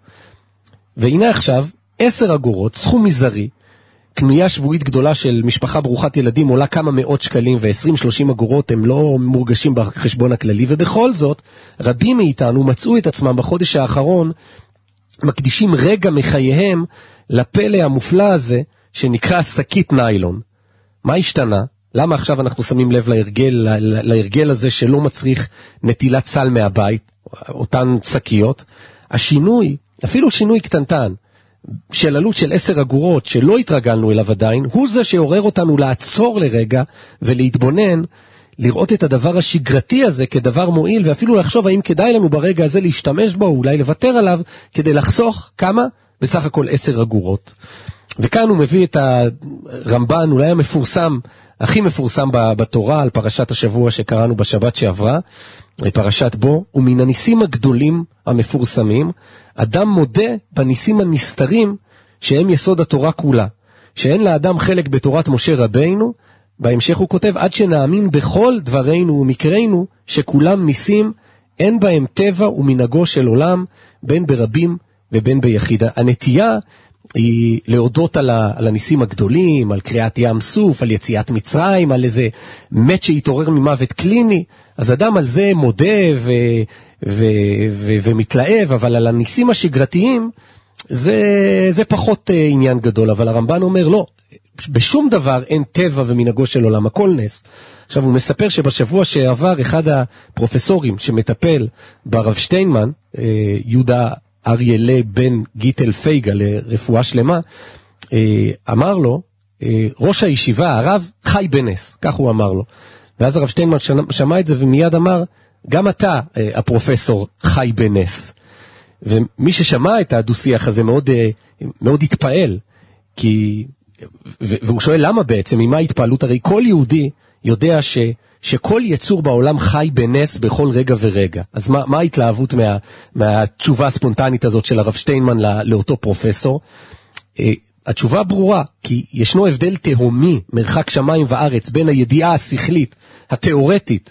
והנה עכשיו, עשר אגורות, סכום מזערי, קנויה שבועית גדולה של משפחה ברוכת ילדים עולה כמה מאות שקלים, ו-עשרים שלושים אגורות הם לא מורגשים בחשבון הכללי, ובכל זאת, רבים מאיתנו מצאו את עצמם בחודש האחרון, מקדישים רגע מחייהם לפלא המופלא הזה, שנקרא שקית ניילון. מה השתנה? למה עכשיו אנחנו שמים לב להרגל, להרגל הזה שלא מצריך נטילת סל מהבית, אותן שקיות? השינוי, אפילו שינוי קטנטן, של עלות של עשר אגורות שלא התרגלנו אליו עדיין, הוא זה שעורר אותנו לעצור לרגע ולהתבונן, לראות את הדבר השגרתי הזה כדבר מועיל, ואפילו לחשוב האם כדאי לנו ברגע הזה להשתמש בו, אולי לוותר עליו, כדי לחסוך כמה? בסך הכל עשר אגורות. וכאן הוא מביא את הרמב"ן, אולי המפורסם, הכי מפורסם בתורה, על פרשת השבוע שקראנו בשבת שעברה, פרשת בו, ומן הניסים הגדולים המפורסמים, אדם מודה בניסים הנסתרים שהם יסוד התורה כולה, שאין לאדם חלק בתורת משה רבינו, בהמשך הוא כותב, עד שנאמין בכל דברינו ומקרינו, שכולם ניסים, אין בהם טבע ומנהגו של עולם, בין ברבים ובין ביחידה. הנטייה היא להודות על, ה, על הניסים הגדולים, על קריאת ים סוף, על יציאת מצרים, על איזה מת שהתעורר ממוות קליני, אז אדם על זה מודה ו, ו, ו, ומתלהב, אבל על הניסים השגרתיים זה, זה פחות עניין גדול, אבל הרמב"ן אומר לא, בשום דבר אין טבע ומנהגו של עולם, הכל נס. עכשיו הוא מספר שבשבוע שעבר אחד הפרופסורים שמטפל ברב שטיינמן, יהודה אריה בן גיטל פייגה לרפואה שלמה, אמר לו, ראש הישיבה, הרב חי בנס, כך הוא אמר לו. ואז הרב שטיינמן שמע את זה ומיד אמר, גם אתה, הפרופסור, חי בנס. ומי ששמע את הדו-שיח הזה מאוד, מאוד התפעל, כי, והוא שואל למה בעצם, ממה התפעלות? הרי כל יהודי יודע ש... שכל יצור בעולם חי בנס בכל רגע ורגע. אז מה, מה ההתלהבות מה, מהתשובה הספונטנית הזאת של הרב שטיינמן לא, לאותו פרופסור? אה, התשובה ברורה, כי ישנו הבדל תהומי, מרחק שמיים וארץ, בין הידיעה השכלית, התיאורטית,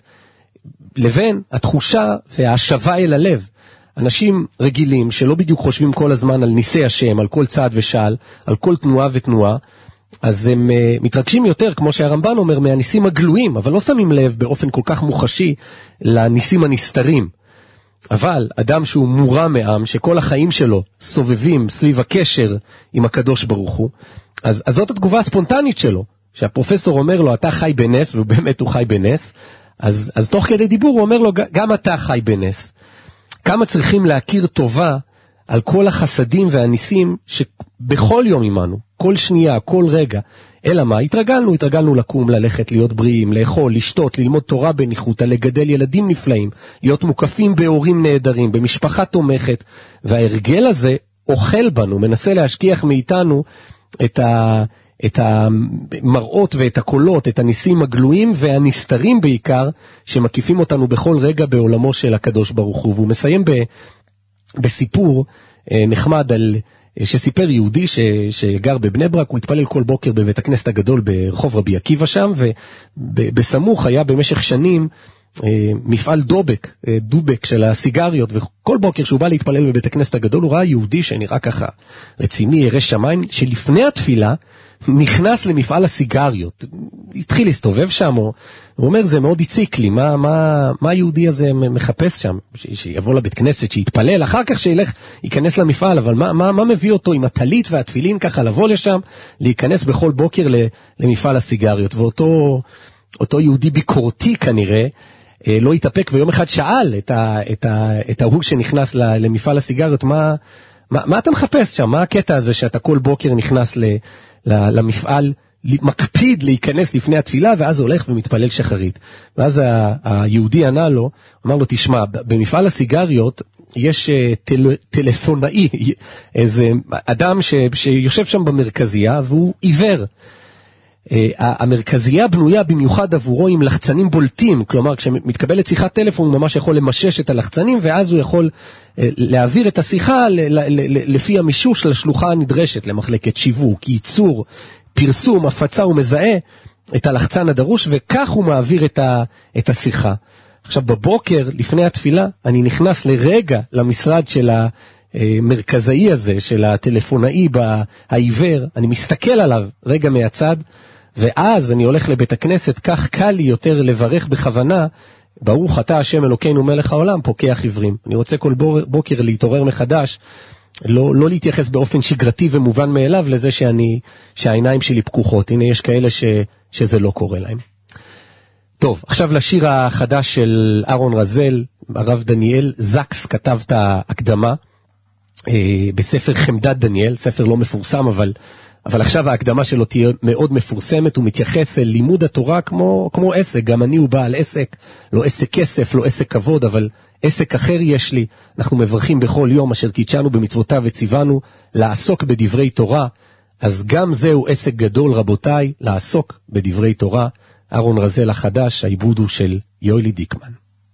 לבין התחושה וההשבה אל הלב. אנשים רגילים שלא בדיוק חושבים כל הזמן על ניסי השם, על כל צעד ושעל, על כל תנועה ותנועה, אז הם uh, מתרגשים יותר, כמו שהרמב"ן אומר, מהניסים הגלויים, אבל לא שמים לב באופן כל כך מוחשי לניסים הנסתרים. אבל אדם שהוא מורם מעם, שכל החיים שלו סובבים סביב הקשר עם הקדוש ברוך הוא, אז, אז זאת התגובה הספונטנית שלו, שהפרופסור אומר לו, אתה חי בנס, ובאמת הוא חי בנס, אז, אז תוך כדי דיבור הוא אומר לו, גם אתה חי בנס. כמה צריכים להכיר טובה על כל החסדים והניסים שבכל יום עמנו, כל שנייה, כל רגע. אלא מה? התרגלנו, התרגלנו לקום, ללכת, להיות בריאים, לאכול, לשתות, ללמוד תורה בניחותא, לגדל ילדים נפלאים, להיות מוקפים בהורים נהדרים, במשפחה תומכת, וההרגל הזה אוכל בנו, מנסה להשכיח מאיתנו את ה... את המראות ואת הקולות, את הניסים הגלויים והנסתרים בעיקר, שמקיפים אותנו בכל רגע בעולמו של הקדוש ברוך הוא. והוא מסיים ב... בסיפור נחמד על, שסיפר יהודי ש, שגר בבני ברק, הוא התפלל כל בוקר בבית הכנסת הגדול ברחוב רבי עקיבא שם, ובסמוך היה במשך שנים מפעל דובק, דובק של הסיגריות, וכל בוקר שהוא בא להתפלל בבית הכנסת הגדול, הוא ראה יהודי שנראה ככה רציני, ירא שמיים, שלפני התפילה נכנס למפעל הסיגריות, התחיל להסתובב שם, הוא אומר, זה מאוד הציק לי, מה, מה, מה היהודי הזה מחפש שם? ש, שיבוא לבית כנסת, שיתפלל, אחר כך שילך, ייכנס למפעל, אבל מה, מה, מה מביא אותו עם הטלית והתפילין ככה לבוא לשם, להיכנס בכל בוקר למפעל הסיגריות? ואותו אותו יהודי ביקורתי כנראה, לא התאפק, ויום אחד שאל את, ה, את, ה, את ההוא שנכנס למפעל הסיגריות, מה, מה, מה אתה מחפש שם? מה הקטע הזה שאתה כל בוקר נכנס ל, ל, למפעל, מקפיד להיכנס לפני התפילה, ואז הולך ומתפלל שחרית. ואז ה, היהודי ענה לו, אמר לו, תשמע, במפעל הסיגריות יש טל, טלפונאי, איזה אדם ש, שיושב שם במרכזייה, והוא עיוור. המרכזייה בנויה במיוחד עבורו עם לחצנים בולטים, כלומר כשמתקבלת שיחת טלפון הוא ממש יכול למשש את הלחצנים, ואז הוא יכול להעביר את השיחה לפי המישוש לשלוחה הנדרשת, למחלקת שיווק, ייצור, פרסום, הפצה, הוא מזהה את הלחצן הדרוש, וכך הוא מעביר את, ה, את השיחה. עכשיו בבוקר, לפני התפילה, אני נכנס לרגע למשרד של המרכזאי הזה, של הטלפונאי העיוור, אני מסתכל עליו רגע מהצד, ואז אני הולך לבית הכנסת, כך קל לי יותר לברך בכוונה, ברוך אתה השם אלוקינו מלך העולם, פוקח עיוורים. אני רוצה כל בוקר להתעורר מחדש, לא, לא להתייחס באופן שגרתי ומובן מאליו לזה שאני, שהעיניים שלי פקוחות. הנה יש כאלה ש, שזה לא קורה להם. טוב, עכשיו לשיר החדש של אהרון רזל, הרב דניאל זקס כתב את ההקדמה, אה, בספר חמדת דניאל, ספר לא מפורסם, אבל, אבל עכשיו ההקדמה שלו תהיה מאוד מפורסמת, הוא מתייחס אל לימוד התורה כמו, כמו עסק, גם אני הוא בעל עסק, לא עסק כסף, לא עסק כבוד, אבל עסק אחר יש לי. אנחנו מברכים בכל יום אשר קידשנו במצוותיו וציוונו לעסוק בדברי תורה, אז גם זהו עסק גדול רבותיי, לעסוק בדברי תורה. אהרון רזל החדש, העיבוד הוא של יוילי דיקמן.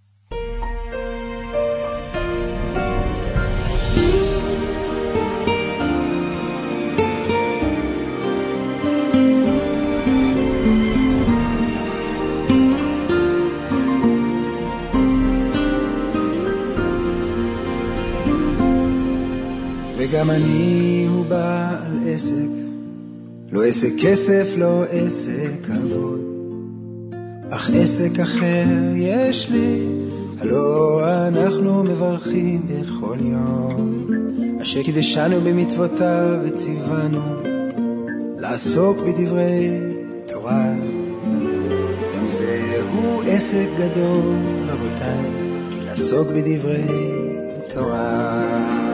וגם אני הוא בעל עסק, לא עסק כסף, לא עסק כבוד, אך עסק אחר יש לי, הלא אנחנו מברכים בכל יום, אשר קידשנו במצוותיו וציוונו לעסוק בדברי תורה. גם זהו עסק גדול רבותיי, לעסוק בדברי תורה.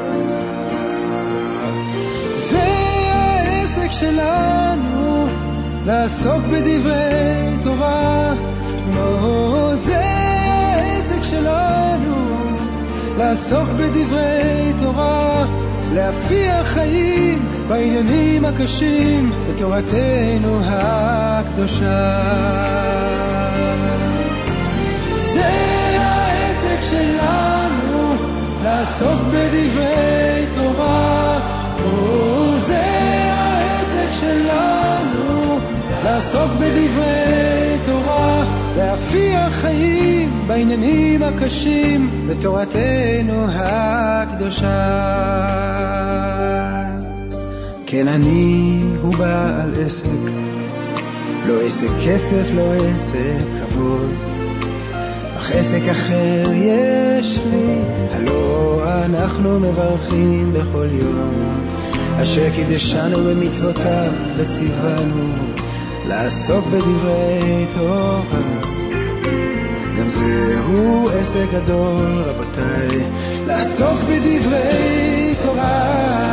זה העסק שלנו, לעסוק בדברי תורה. או, זה העסק שלנו, לעסוק בדברי תורה, להפיח חיים בעניינים הקשים בתורתנו הקדושה. זה העסק שלנו, לעסוק בדברי תורה. או, זה העסק שלנו, לעסוק בדברי תורה, להפיח חיים בעניינים הקשים בתורתנו הקדושה. כן אני הוא בעל עסק, לא עסק כסף, לא עסק כבוד, אך עסק אחר יש לי, הלא אנחנו מברכים בכל יום, אשר קידשנו במצוותיו וציוונו לעסוק בדברי תורה. גם זהו עסק גדול רבותיי, לעסוק בדברי תורה.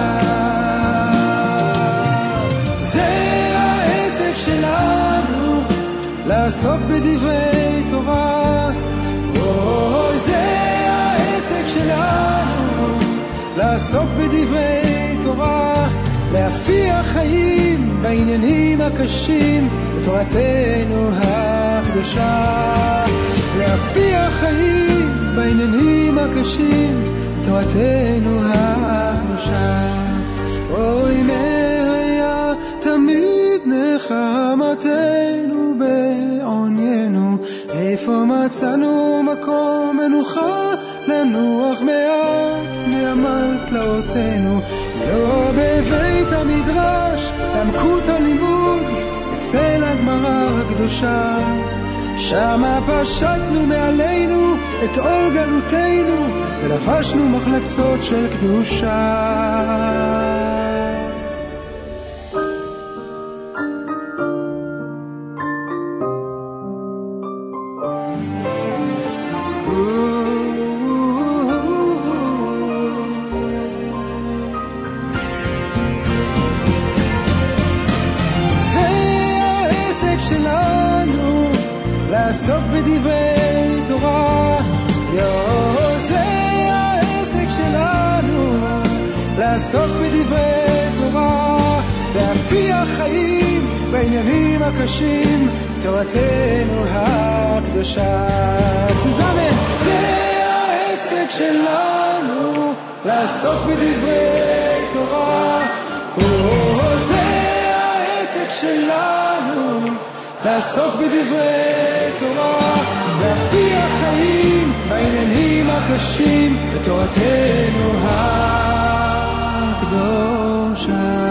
זה העסק שלנו, לעסוק בדברי תורה. או, זה העסק שלנו, לעסוק בדברי תורה, להפיח חיים בעניינים הקשים בתורתנו הקדושה. להפיח חיים בעניינים הקשים בתורתנו הקדושה. אוי היה תמיד נחמתנו בעוניינו, איפה מצאנו מקום מנוחה לנוח מעט מעמל תלאותינו. לא בבית המדרש, בעמקות הלימוד, אצל הגמרא הקדושה, שמה פשטנו מעלינו את עול גלותנו, ולבשנו מחלצות של קדושה. לעסוק בדברי תורה. יו, זה העסק שלנו, לעסוק בדברי תורה, להביא החיים בעניינים הקשים, תורתנו הקדושה. צוזמן, זה העסק שלנו, לעסוק בדברי תורה. זה העסק שלנו, לעסוק בדברי תורה, להביא החיים בעניינים הקשים, בתורתנו הקדושה.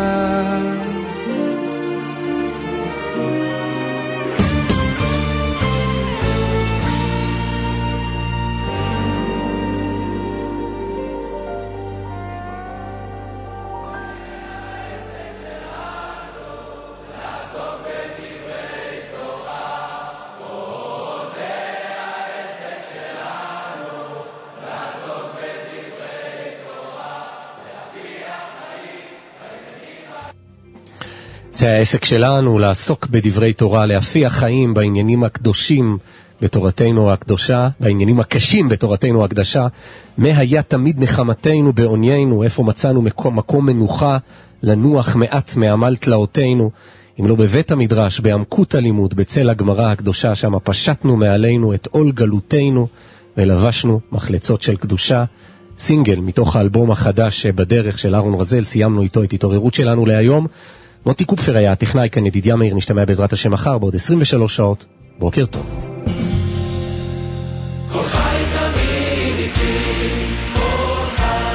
זה העסק שלנו, לעסוק בדברי תורה, להפיח חיים בעניינים הקדושים בתורתנו הקדושה, בעניינים הקשים בתורתנו הקדשה. מה היה תמיד נחמתנו בעוניינו, איפה מצאנו מקום, מקום מנוחה, לנוח מעט מעמל תלאותינו, אם לא בבית המדרש, בעמקות הלימוד, בצל הגמרא הקדושה, שם פשטנו מעלינו את עול גלותנו, ולבשנו מחלצות של קדושה. סינגל מתוך האלבום החדש שבדרך של אהרון רזל, סיימנו איתו את התעוררות שלנו להיום. מוטי קופפר היה הטכנאי, כאן ידידיה מאיר, נשתמע בעזרת השם מחר בעוד עשרים ושלוש שעות. בוקר טוב. כל חי תמיד איתי, כל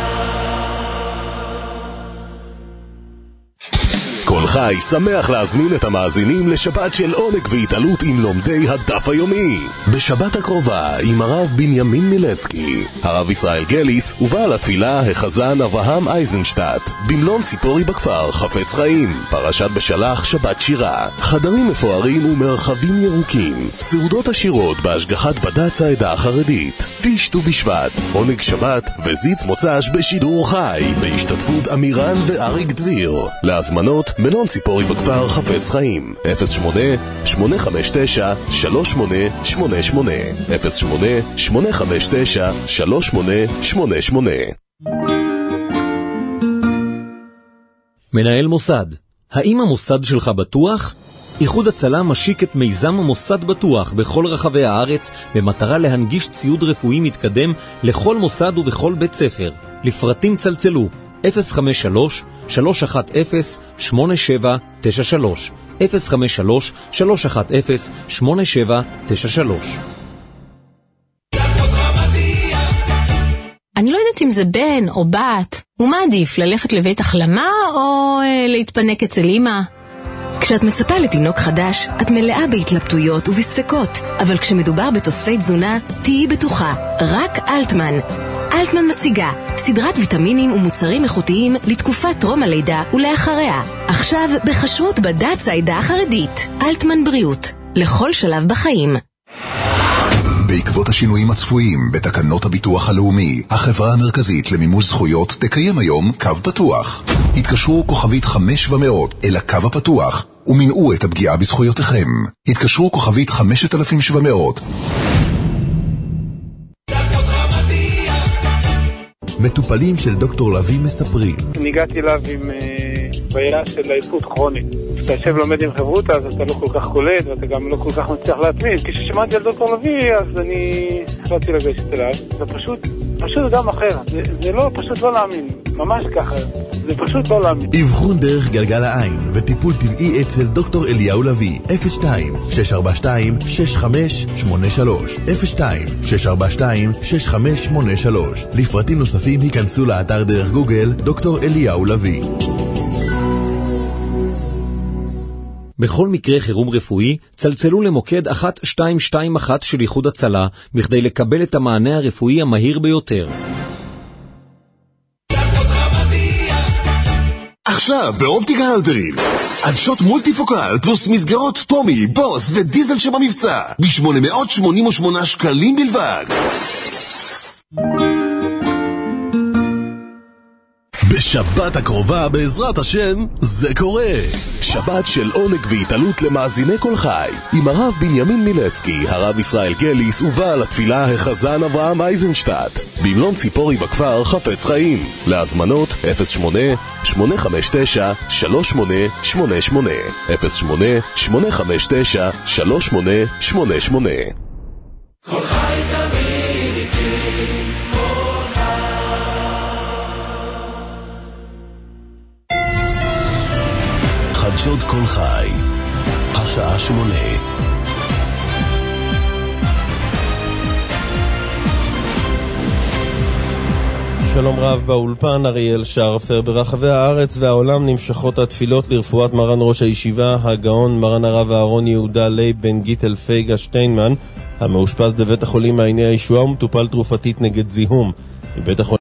כל חי שמח להזמין את המאזינים לשבת של עונג והתעלות עם לומדי הדף היומי. בשבת הקרובה עם הרב בנימין מילצקי, הרב ישראל גליס ובעל התפילה החזן אברהם אייזנשטט, במלון ציפורי בכפר חפץ חיים, פרשת בשלח שבת שירה, חדרים מפוארים ומרחבים ירוקים, סעודות עשירות בהשגחת בד"ץ העדה החרדית. תשתו בשבט, עונג שבת וזית מוצ"ש בשידור חי, בהשתתפות אמירן ואריק דביר. להזמנות מלון ציפורי בכפר חפץ חיים, אפס שמונה שמונה חמש תשע שלוש שמונה שמונה שמונה, אפס שמונה שמונה חמש תשע שלוש שמונה שמונה שמונה. מנהל מוסד, האם המוסד שלך בטוח? איחוד הצלה משיק את מיזם המוסד בטוח בכל רחבי הארץ במטרה להנגיש ציוד רפואי מתקדם לכל מוסד ובכל בית ספר. לפרטים צלצלו אפס חמש שלוש שלוש אחת אפס שמונה שבע תשע שלוש, אפס חמש שלוש שלוש אחת אפס שמונה שבע תשע שלוש. אני לא יודעת אם זה בן או בת, ומה עדיף, ללכת לבית החלמה או אה, להתפנק אצל אמא? כשאת מצפה לתינוק חדש, את מלאה בהתלבטויות ובספקות, אבל כשמדובר בתוספי תזונה, תהיי בטוחה, רק אלטמן. אלטמן מציגה סדרת ויטמינים ומוצרים איכותיים לתקופת טרום הלידה ולאחריה. עכשיו בחשרות בד"ץ העדה החרדית. אלטמן בריאות, לכל שלב בחיים. בעקבות השינויים הצפויים בתקנות הביטוח הלאומי, החברה המרכזית למימוש זכויות תקיים היום קו פתוח. התקשרו כוכבית חמש ומאות אל הקו הפתוח ומנעו את הפגיעה בזכויותיכם. התקשרו כוכבית חמשת אלפים שבע מאות. מטופלים של דוקטור לוי מספרים. אני הגעתי אליו עם בעיה של עייפות כרונית. כשאתה יושב לומד עם חברות, אז אתה לא כל כך קולט, ואתה גם לא כל כך מצליח להתמיד. כששמעתי על דוקטור לוי, אז אני החלטתי לגשת אליו. זה פשוט, פשוט אדם אחר. זה, זה לא, פשוט לא להאמין. ממש ככה. זה פשוט לא להאמין. אבחון דרך גלגל העין וטיפול טבעי אצל דוקטור אליהו לוי. אפס שתיים שש ארבע שתיים שש חמש שמונה שלוש, אפס שתיים שש ארבע שתיים שש חמש שמונה שלוש. לפרטים נוספים היכנסו לאתר דרך גוגל דוקטור אליהו לוי. בכל מקרה חירום רפואי, צלצלו למוקד אחת שתיים שתיים אחת של איחוד הצלה, בכדי לקבל את המענה הרפואי המהיר ביותר. עכשיו באופטיקה הלפרין, עדשות מולטיפוקל פלוס מסגרות טומי, בוס ודיזל שבמבצע ב-שמונה מאות שמונים ושמונה שקלים בלבד. בשבת הקרובה בעזרת השם זה קורה. שבת של עונג והתעלות למאזיני כל חי עם הרב בנימין מילצקי, הרב ישראל גליס ובעל התפילה החזן אברהם אייזנשטט במלון ציפורי בכפר חפץ חיים. להזמנות אפס שמונה שמונה חמש תשע שלוש שמונה שמונה שמונה אפס שמונה שמונה חמש תשע שלוש שמונה שמונה שמונה. כל חי תמיד איתי, כל חדשות כל חי, השעה שמונה. שלום רב באולפן, אריאל שרפר. ברחבי הארץ והעולם נמשכות התפילות לרפואת מרן ראש הישיבה הגאון מרן הרב אהרון יהודה לייב בן גיטל פייגה שטיינמן, המאושפז בבית החולים מעייני הישועה ומטופל תרופתית נגד זיהום. מבית החולים